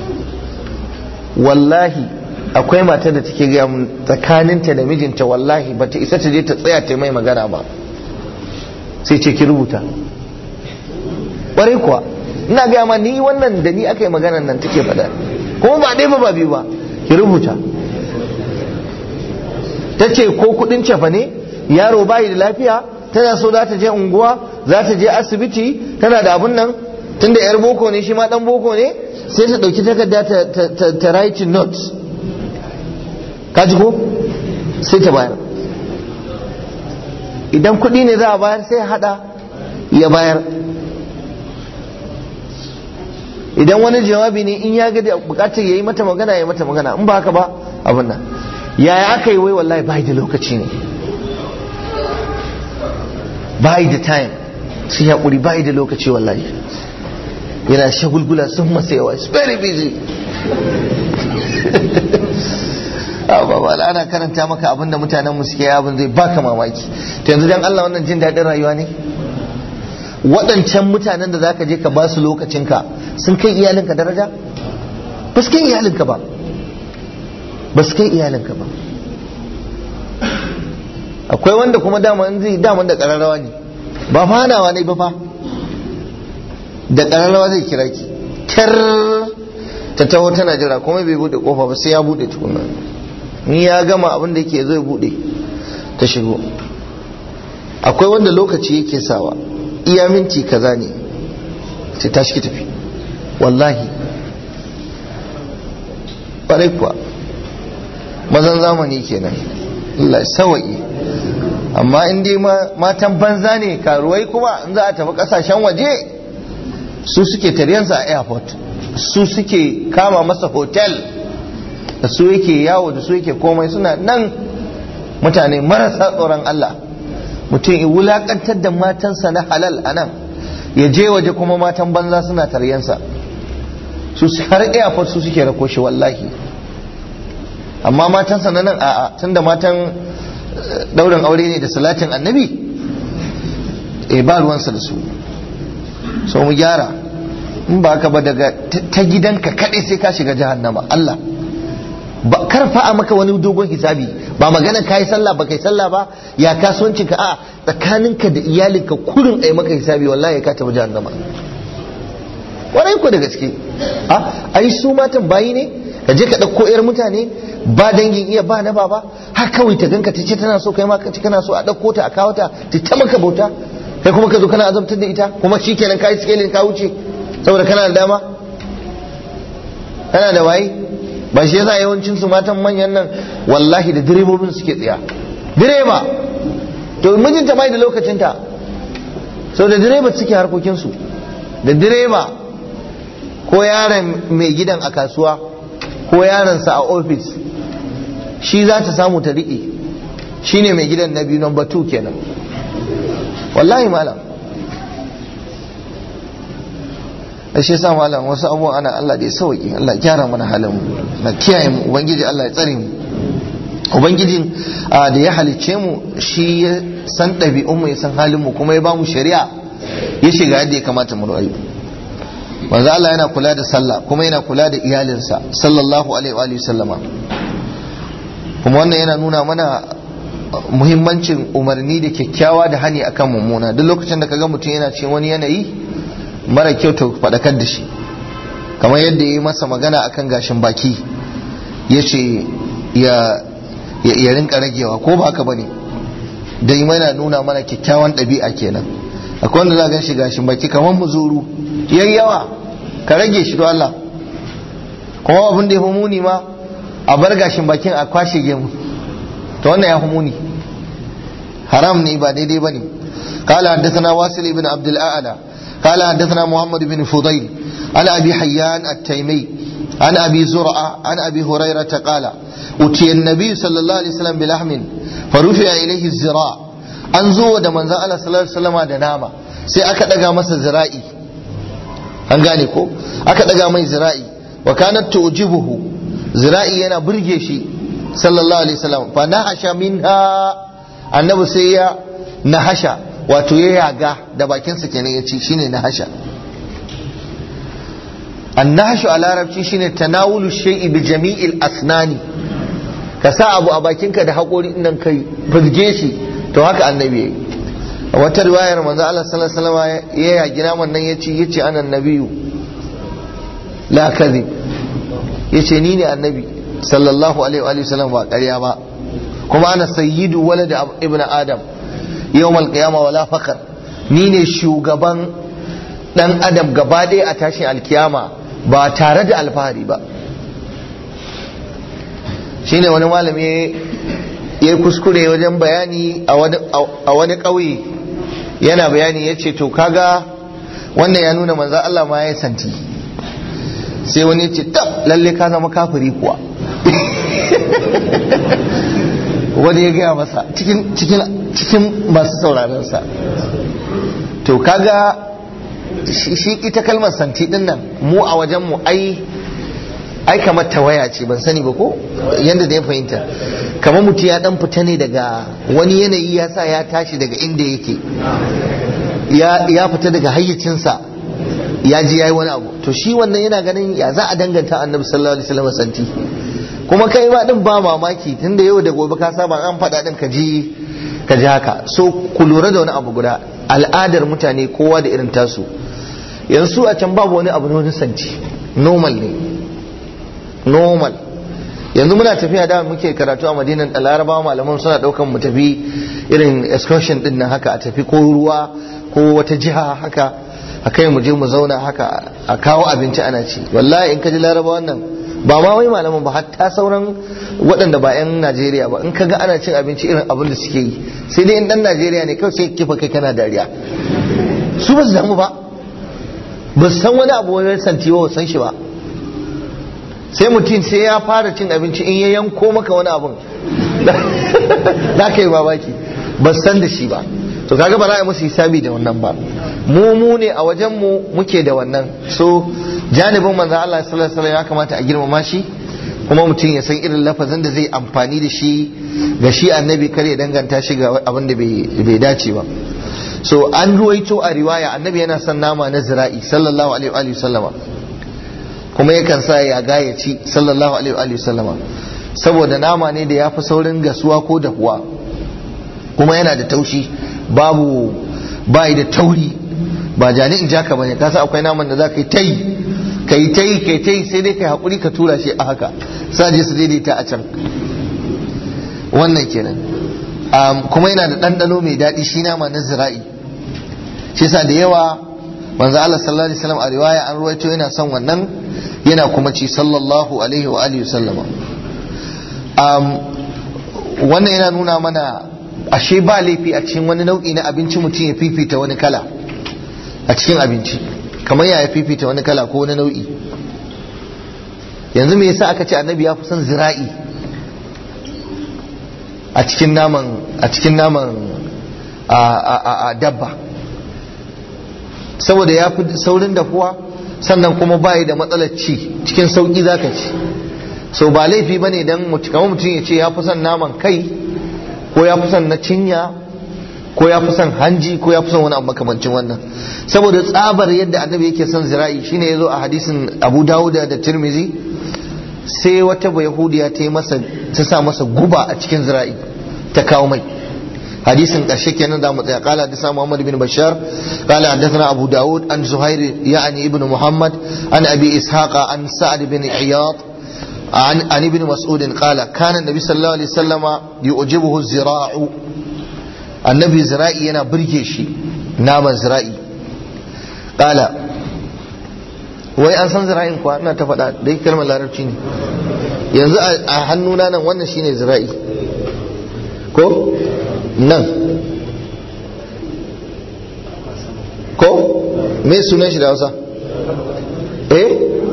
Wallahi akwai matar da take gaya mun tsakaninta da mijinta wallahi bata isa ta je ta tsaya ta mai magana ba, sai ce ki rubuta. Ƙwarai kuwa ina gaya ma ni wannan da ni aka yi maganar nan take faɗa, kuma ba ɗaya ba ba biyu ba, ki rubuta. Ta ce ko kuɗin cefa ne, yaro bayi da lafiya, tana so za ta je unguwa, za ta je asibiti, tana da abun nan, tunda yar boko ne shi ma dan boko ne, sai ta ɗauki takarda ta ta writing notes, ka ji ko, sai ta bayar. Idan kuɗi ne za a bayar sai hada ya bayar. Idan wani jawabi ne in ya ga da bukatar ya yi mata magana ya mata magana, in ba haka ba abin nan. Yaya aka yi wai wallahi bai da lokaci ne, bai da time, sai haƙuri bai da lokaci wallahi, yana shagulgula sun masa yawa, it's very busy. Ba ana karanta maka abinda mutanen mu suke abin zai baka mamaki. To yanzu dan Allah wannan jin daɗin rayuwa ne? Waɗancan mutanen da zaka je ka ba su lokacinka sun kai iyalinka daraja? Ba su kai iyalinka ba, ba su kai iyalinka ba. Akwai wanda kuma daman zai daman da ƙararrawa ne, ba fanawa ne ba fa, da ƙararrawa zai kira ki tar ta taho tana jira, kuma bai bude kofa ba sai ya bude tukunna. Ni ya gama abin da yake zai bude ta shigo. Akwai wanda lokaci yake sawa iya minti kaza ne sai tashi ki tafi, wallahi ƙwarai kuwa mazan zamani kenan, Allah sawa'i. Amma in dai matan banza ne karuwai kuma in za a tafi kasashen waje su suke taryansa a airport, su suke kama masa hotel, da su yake yawo da su yake komai. Suna nan mutane marasa tsoron Allah, mutum ya wulakantar da matansa na halal a nan, ya je waje kuma matan banza suna taryansa, su har airport su suke rako shi wallahi. Amma matansa na nan a'a, tunda matan daurin aure ne da salatin annabi, e ba ruwansa da su. So mu gyara, in ba haka ba daga ta gidanka kaɗai sai ka shiga jahannama. Allah ba karfa a maka wani dogon hisabi, ba magana kai sallah ba kai sallah ba, ya kasuwancin ka a tsakaninka da iyalinka kurin ai maka hisabi, wallahi ka tafi jahannama. Warai ko da gaske, a ai su matan bayi ne, ka je ka ɗauko yar mutane ba dangin iya ba na baba, har kawai ta ganka ta ce tana so kai ma ka ce kana so a ɗauko ta a kawo ta ta ta maka bauta, kai kuma ka zo kana azabtar da ita, kuma shikenan kai skelin ka wuce saboda kana da dama, kana da waye. Ba shi yasa yawancin su matan manyan nan wallahi da direbobin suke tsaya. Direba to mijinta bai da lokacinta, sau da direba suke harkokin su, da direba ko yaron mai gidan a kasuwa ko yaronsa a ofis, shi za ta samu ta riƙe, shi ne mai gidan na biyu, number two kenan. Wallahi malam, da shi sa malam wasu abubuwan ana Allah da ya sauki, Allah gyara mana halin mu, na kiyaye mu, ubangiji Allah ya tsare mu. Ubangijin da ya halicce mu shi ya san ɗabi'un mu, ya san halin mu, kuma ya ba mu shari'a, ya shiga yadda ya kamata mu rayu. Manzo Allah yana kula da sallah kuma yana kula da iyalinsa sallallahu alaihi wa sallama. Kuma wannan yana nuna mana muhimmancin umarni da kyakkyawa da hani akan mummuna. Duk lokacin da kaga mutum yana cikin wani yanayi mara kyau to fadakar da shi, kamar yadda ya yi masa magana akan gashin baki, ya ce ya ya rinka ragewa, ko ba haka bane, dai yana nuna mana kyakkyawan ɗabi'a kenan. Akwai wanda za gan shi gashin baki kamar muzuru yayi yawa, ka rage shi don Allah. Kuma abin da ya fi muni ma a bar gashin bakin a kwashe gemu, to wannan ya fi muni, haram ne, ba daidai bane. قال حدثنا واصل بن عبد الأعلى قال حدثنا محمد بن فضيل عن أبي حيان التيمي عن أبي زرعة عن أبي هريرة قال أتي النبي صلى الله عليه وسلم بلحم فرفع إليه الزراع أنزو ودمن ذا الله صلى الله عليه وسلم دناما سي أكد أقام زرائي أنقاني كو أكد أقام زرائي wa kanat tu'jibuhu zira'i yana burge shi sallallahu alaihi wasallam fa nahasha minha annabi sai ya nahasha wato ya yaga da bakinsa kenan ya ci shine nahasha. annahashu a larabci shine tanawulu shay'i bi jami'il asnani, ka sa abu a bakinka da haƙori nan kai fizge shi, to haka annabi yayi. wata riwayar manzo Allah sallallahu alaihi wasallam ya yagi naman nan yace yace anan nabiyyu la kadhib, yace ni ne annabi sallallahu alaihi wa sallam ba ƙarya ba, kuma ana sayyidu walad ibn adam yawmal qiyamah wala fakhr, ni ne shugaban dan adam gaba ɗaya a tashin alkiyama ba tare da alfahari ba. shine wani malami ya kuskure wajen bayani a wani ƙauye, yana bayani ya ce to kaga wannan ya nuna manzo Allah ma ya santi, sai wani ya ce tab lalle ka zama kafiri kuwa wani ya gaya masa cikin cikin cikin masu sauraron sa. to kaga shi ita kalmar santi din nan mu a wajen mu ai ai kamar tawaya ce, ban sani ba ko yanda da ya fahimta, kamar mutum ya dan fita ne daga wani yanayi, ya sa ya tashi daga inda yake, ya fita daga hayyacinsa, ya ji yayi wani abu. to shi wannan yana ganin ya za a danganta annabi sallallahu alaihi wasallam santi, kuma kai ba din ba mamaki tunda yau da gobe ka saba an faɗa din ka ji ka ji haka. so ku lura da wani abu guda, al'adar mutane kowa da irin tasu. yanzu a can babu wani abu ne wani santi, normal ne normal. yanzu muna tafiya da muke karatu a madinan larabawa, malaman suna daukan mu tafi irin excursion din nan haka, a tafi ko ruwa ko wata jiha haka, a kai mu je mu zauna haka, a kawo abinci ana ci. wallahi in ka ji larabawa wannan ba ma wai malaman ba, hatta sauran waɗanda ba 'yan Najeriya ba, in ka ga ana cin abinci irin abin da suke yi, sai dai in dan Najeriya ne kawai sai kifa kai kana dariya. su ba su damu ba, ba su san wani abu wani santi ba san shi ba. sai mutum sai ya fara cin abinci in ya yanko maka wani abun za ka yi babaki, ba san da shi ba. to kaga ba za a yi musu hisabi da wannan ba. mu mu ne a wajen mu muke da wannan. so janibin manzo Allah sallallahu alaihi wasallam ya kamata a girmama shi, kuma mutum ya san irin lafazin da zai amfani da shi ga shi annabi, kar ya danganta shi ga abin da bai dace ba. so an ruwaito a riwaya annabi yana son nama na zira'i sallallahu alaihi wasallama, kuma yakan sa ya gaya ci sallallahu alaihi wasallama, saboda nama ne da ya fi saurin gasuwa ko dahuwa, kuma yana da taushi, babu bai da tauri, ba jani in jaka bane. ka san akwai naman da za ka yi tai kai tai kai tai sai dai kai hakuri ka tura shi a haka, sai je su daidaita a can. wannan kenan. um, kuma yana da ɗanɗano mai daɗi shi nama na zira'i, shi yasa da yawa manzo Allah sallallahu alaihi wasallam a riwaya an ruwaito yana son wannan, yana kuma ci sallallahu alaihi wa alihi wasallama. um, wannan yana nuna mana ashe ba laifi a cikin wani nau'i na abinci mutum ya fifita wani kala a cikin abinci, kamar ya fifita wani kala ko wani nau'i. yanzu me yasa aka ce annabi ya fi son zira'i a cikin naman a cikin naman a, a, a, a dabba? saboda ya fi saurin dafuwa, sannan kuma bayi da matsalar ci, cikin sauki zaka ci. so ba laifi bane dan kamar mutum ya ce ya fi son naman kai, ko ya fi son na cinya, ko ya fi son hanji, ko ya fi son wani abu makamancin wannan. saboda tsabar yadda annabi yake son zira'i shine yazo a hadisin Abu Dawud da Tirmidhi, sai wata bayahudiya ta yi masa ta sa masa guba a cikin zira'i ta kawo mai. hadisin ƙarshe kenan da mu tsaya. qala hadithana Muhammad bin Bashar qala hadathana Abu Dawud an Zuhair ya'ni ibn Muhammad an Abi Ishaq an Sa'd bin Iyad عن عن ابن مسعود قال كان النبي صلى الله عليه وسلم يعجبه الزراع. النبي زراعي yana burge shi, naman zira'i. qala wai an san zira'in kuwa, ina ta faɗa dai kalmar larabci ne. yanzu a hannuna nan wannan shine zira'i ko nan ko me sunan shi da Hausa? eh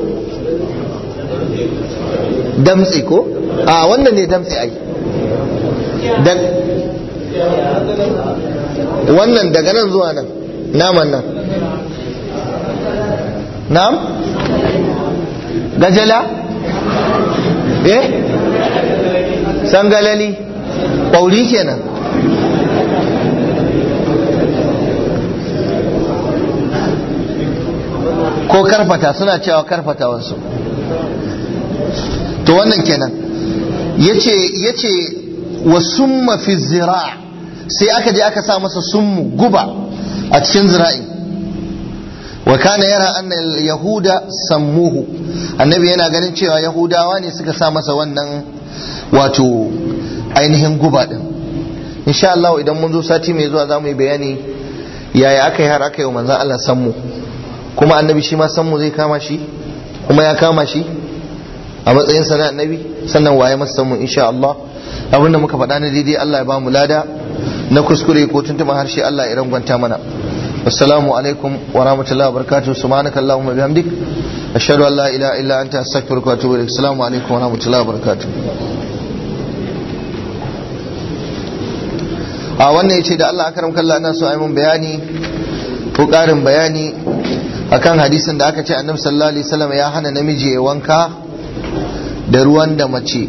damtse ko? a wannan ne damtse ai. dan wannan daga nan zuwa nan naman nan nam gajala eh sangalali ƙwauri kenan. Ko karfata, suna cewa karfata wasu. To wannan kenan yace yace wa summa fi zira' sai aka je aka sa masa summu guba a cikin zira'i. Wa kana yara anna yahuda sammuhu, annabi yana ganin cewa yahudawa ne suka sa masa wannan wato ainihin guba din. Insha Allah idan mun zo sati mai zuwa za mu yi bayani yaya aka yi har aka yi wa manzon Allah sammu, kuma annabi shi ma sammu zai kama shi, kuma ya kama shi a matsayin sa na annabi, sannan waye masa sammu insha Allah. Abinda muka faɗa na daidai Allah ya ba mu lada, na kuskure ko tuntuma harshe Allah ya rangwanta mana. Assalamu alaikum wa rahmatullahi wa barakatuh. Subhanaka Allahumma bihamdik ashhadu an la ilaha illa anta astaghfiruka wa atubu ilaik. Assalamu alaikum wa rahmatullahi wa barakatuh. A wannan yace da Allah akaram kallah, ina so a yi mun bayani ko ƙarin bayani akan hadisin da aka ce Annabi sallallahu alaihi wasallam ya hana namiji ya wanka da ruwan da mace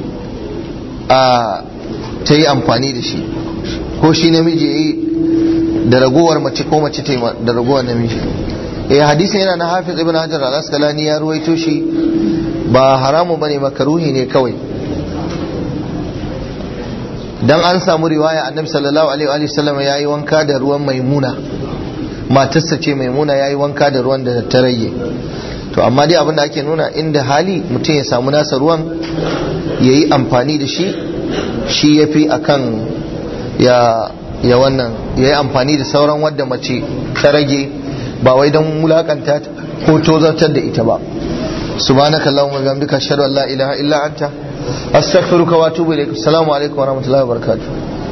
a ta yi amfani da shi, ko shi namiji ya yi da ragowar mace ko mace ta yi da ragowar namiji. Eh hadisin yana na Hafiz Ibn Hajar al-Asqalani ya ruwaito shi, ba haramu bane, makaruhi ne kawai. Dan an samu riwaya Annabi sallallahu alaihi wa sallam ya yi wanka da ruwan Maimuna, matarsa ce Maimuna, ya yi wanka da ruwan da ta rage. To amma dai abin da ake nuna, inda hali mutum ya samu nasa ruwan ya yi amfani da shi, shi ya fi akan ya ya wannan ya yi amfani da sauran wadda mace ta rage, ba wai don mulakanta ko tozartar da ita ba. Subhanaka Allahumma wa bihamdika ashhadu an la ilaha illa anta astaghfiruka wa atubu ilaik. Assalamu alaikum wa rahmatullahi wa barakatuh.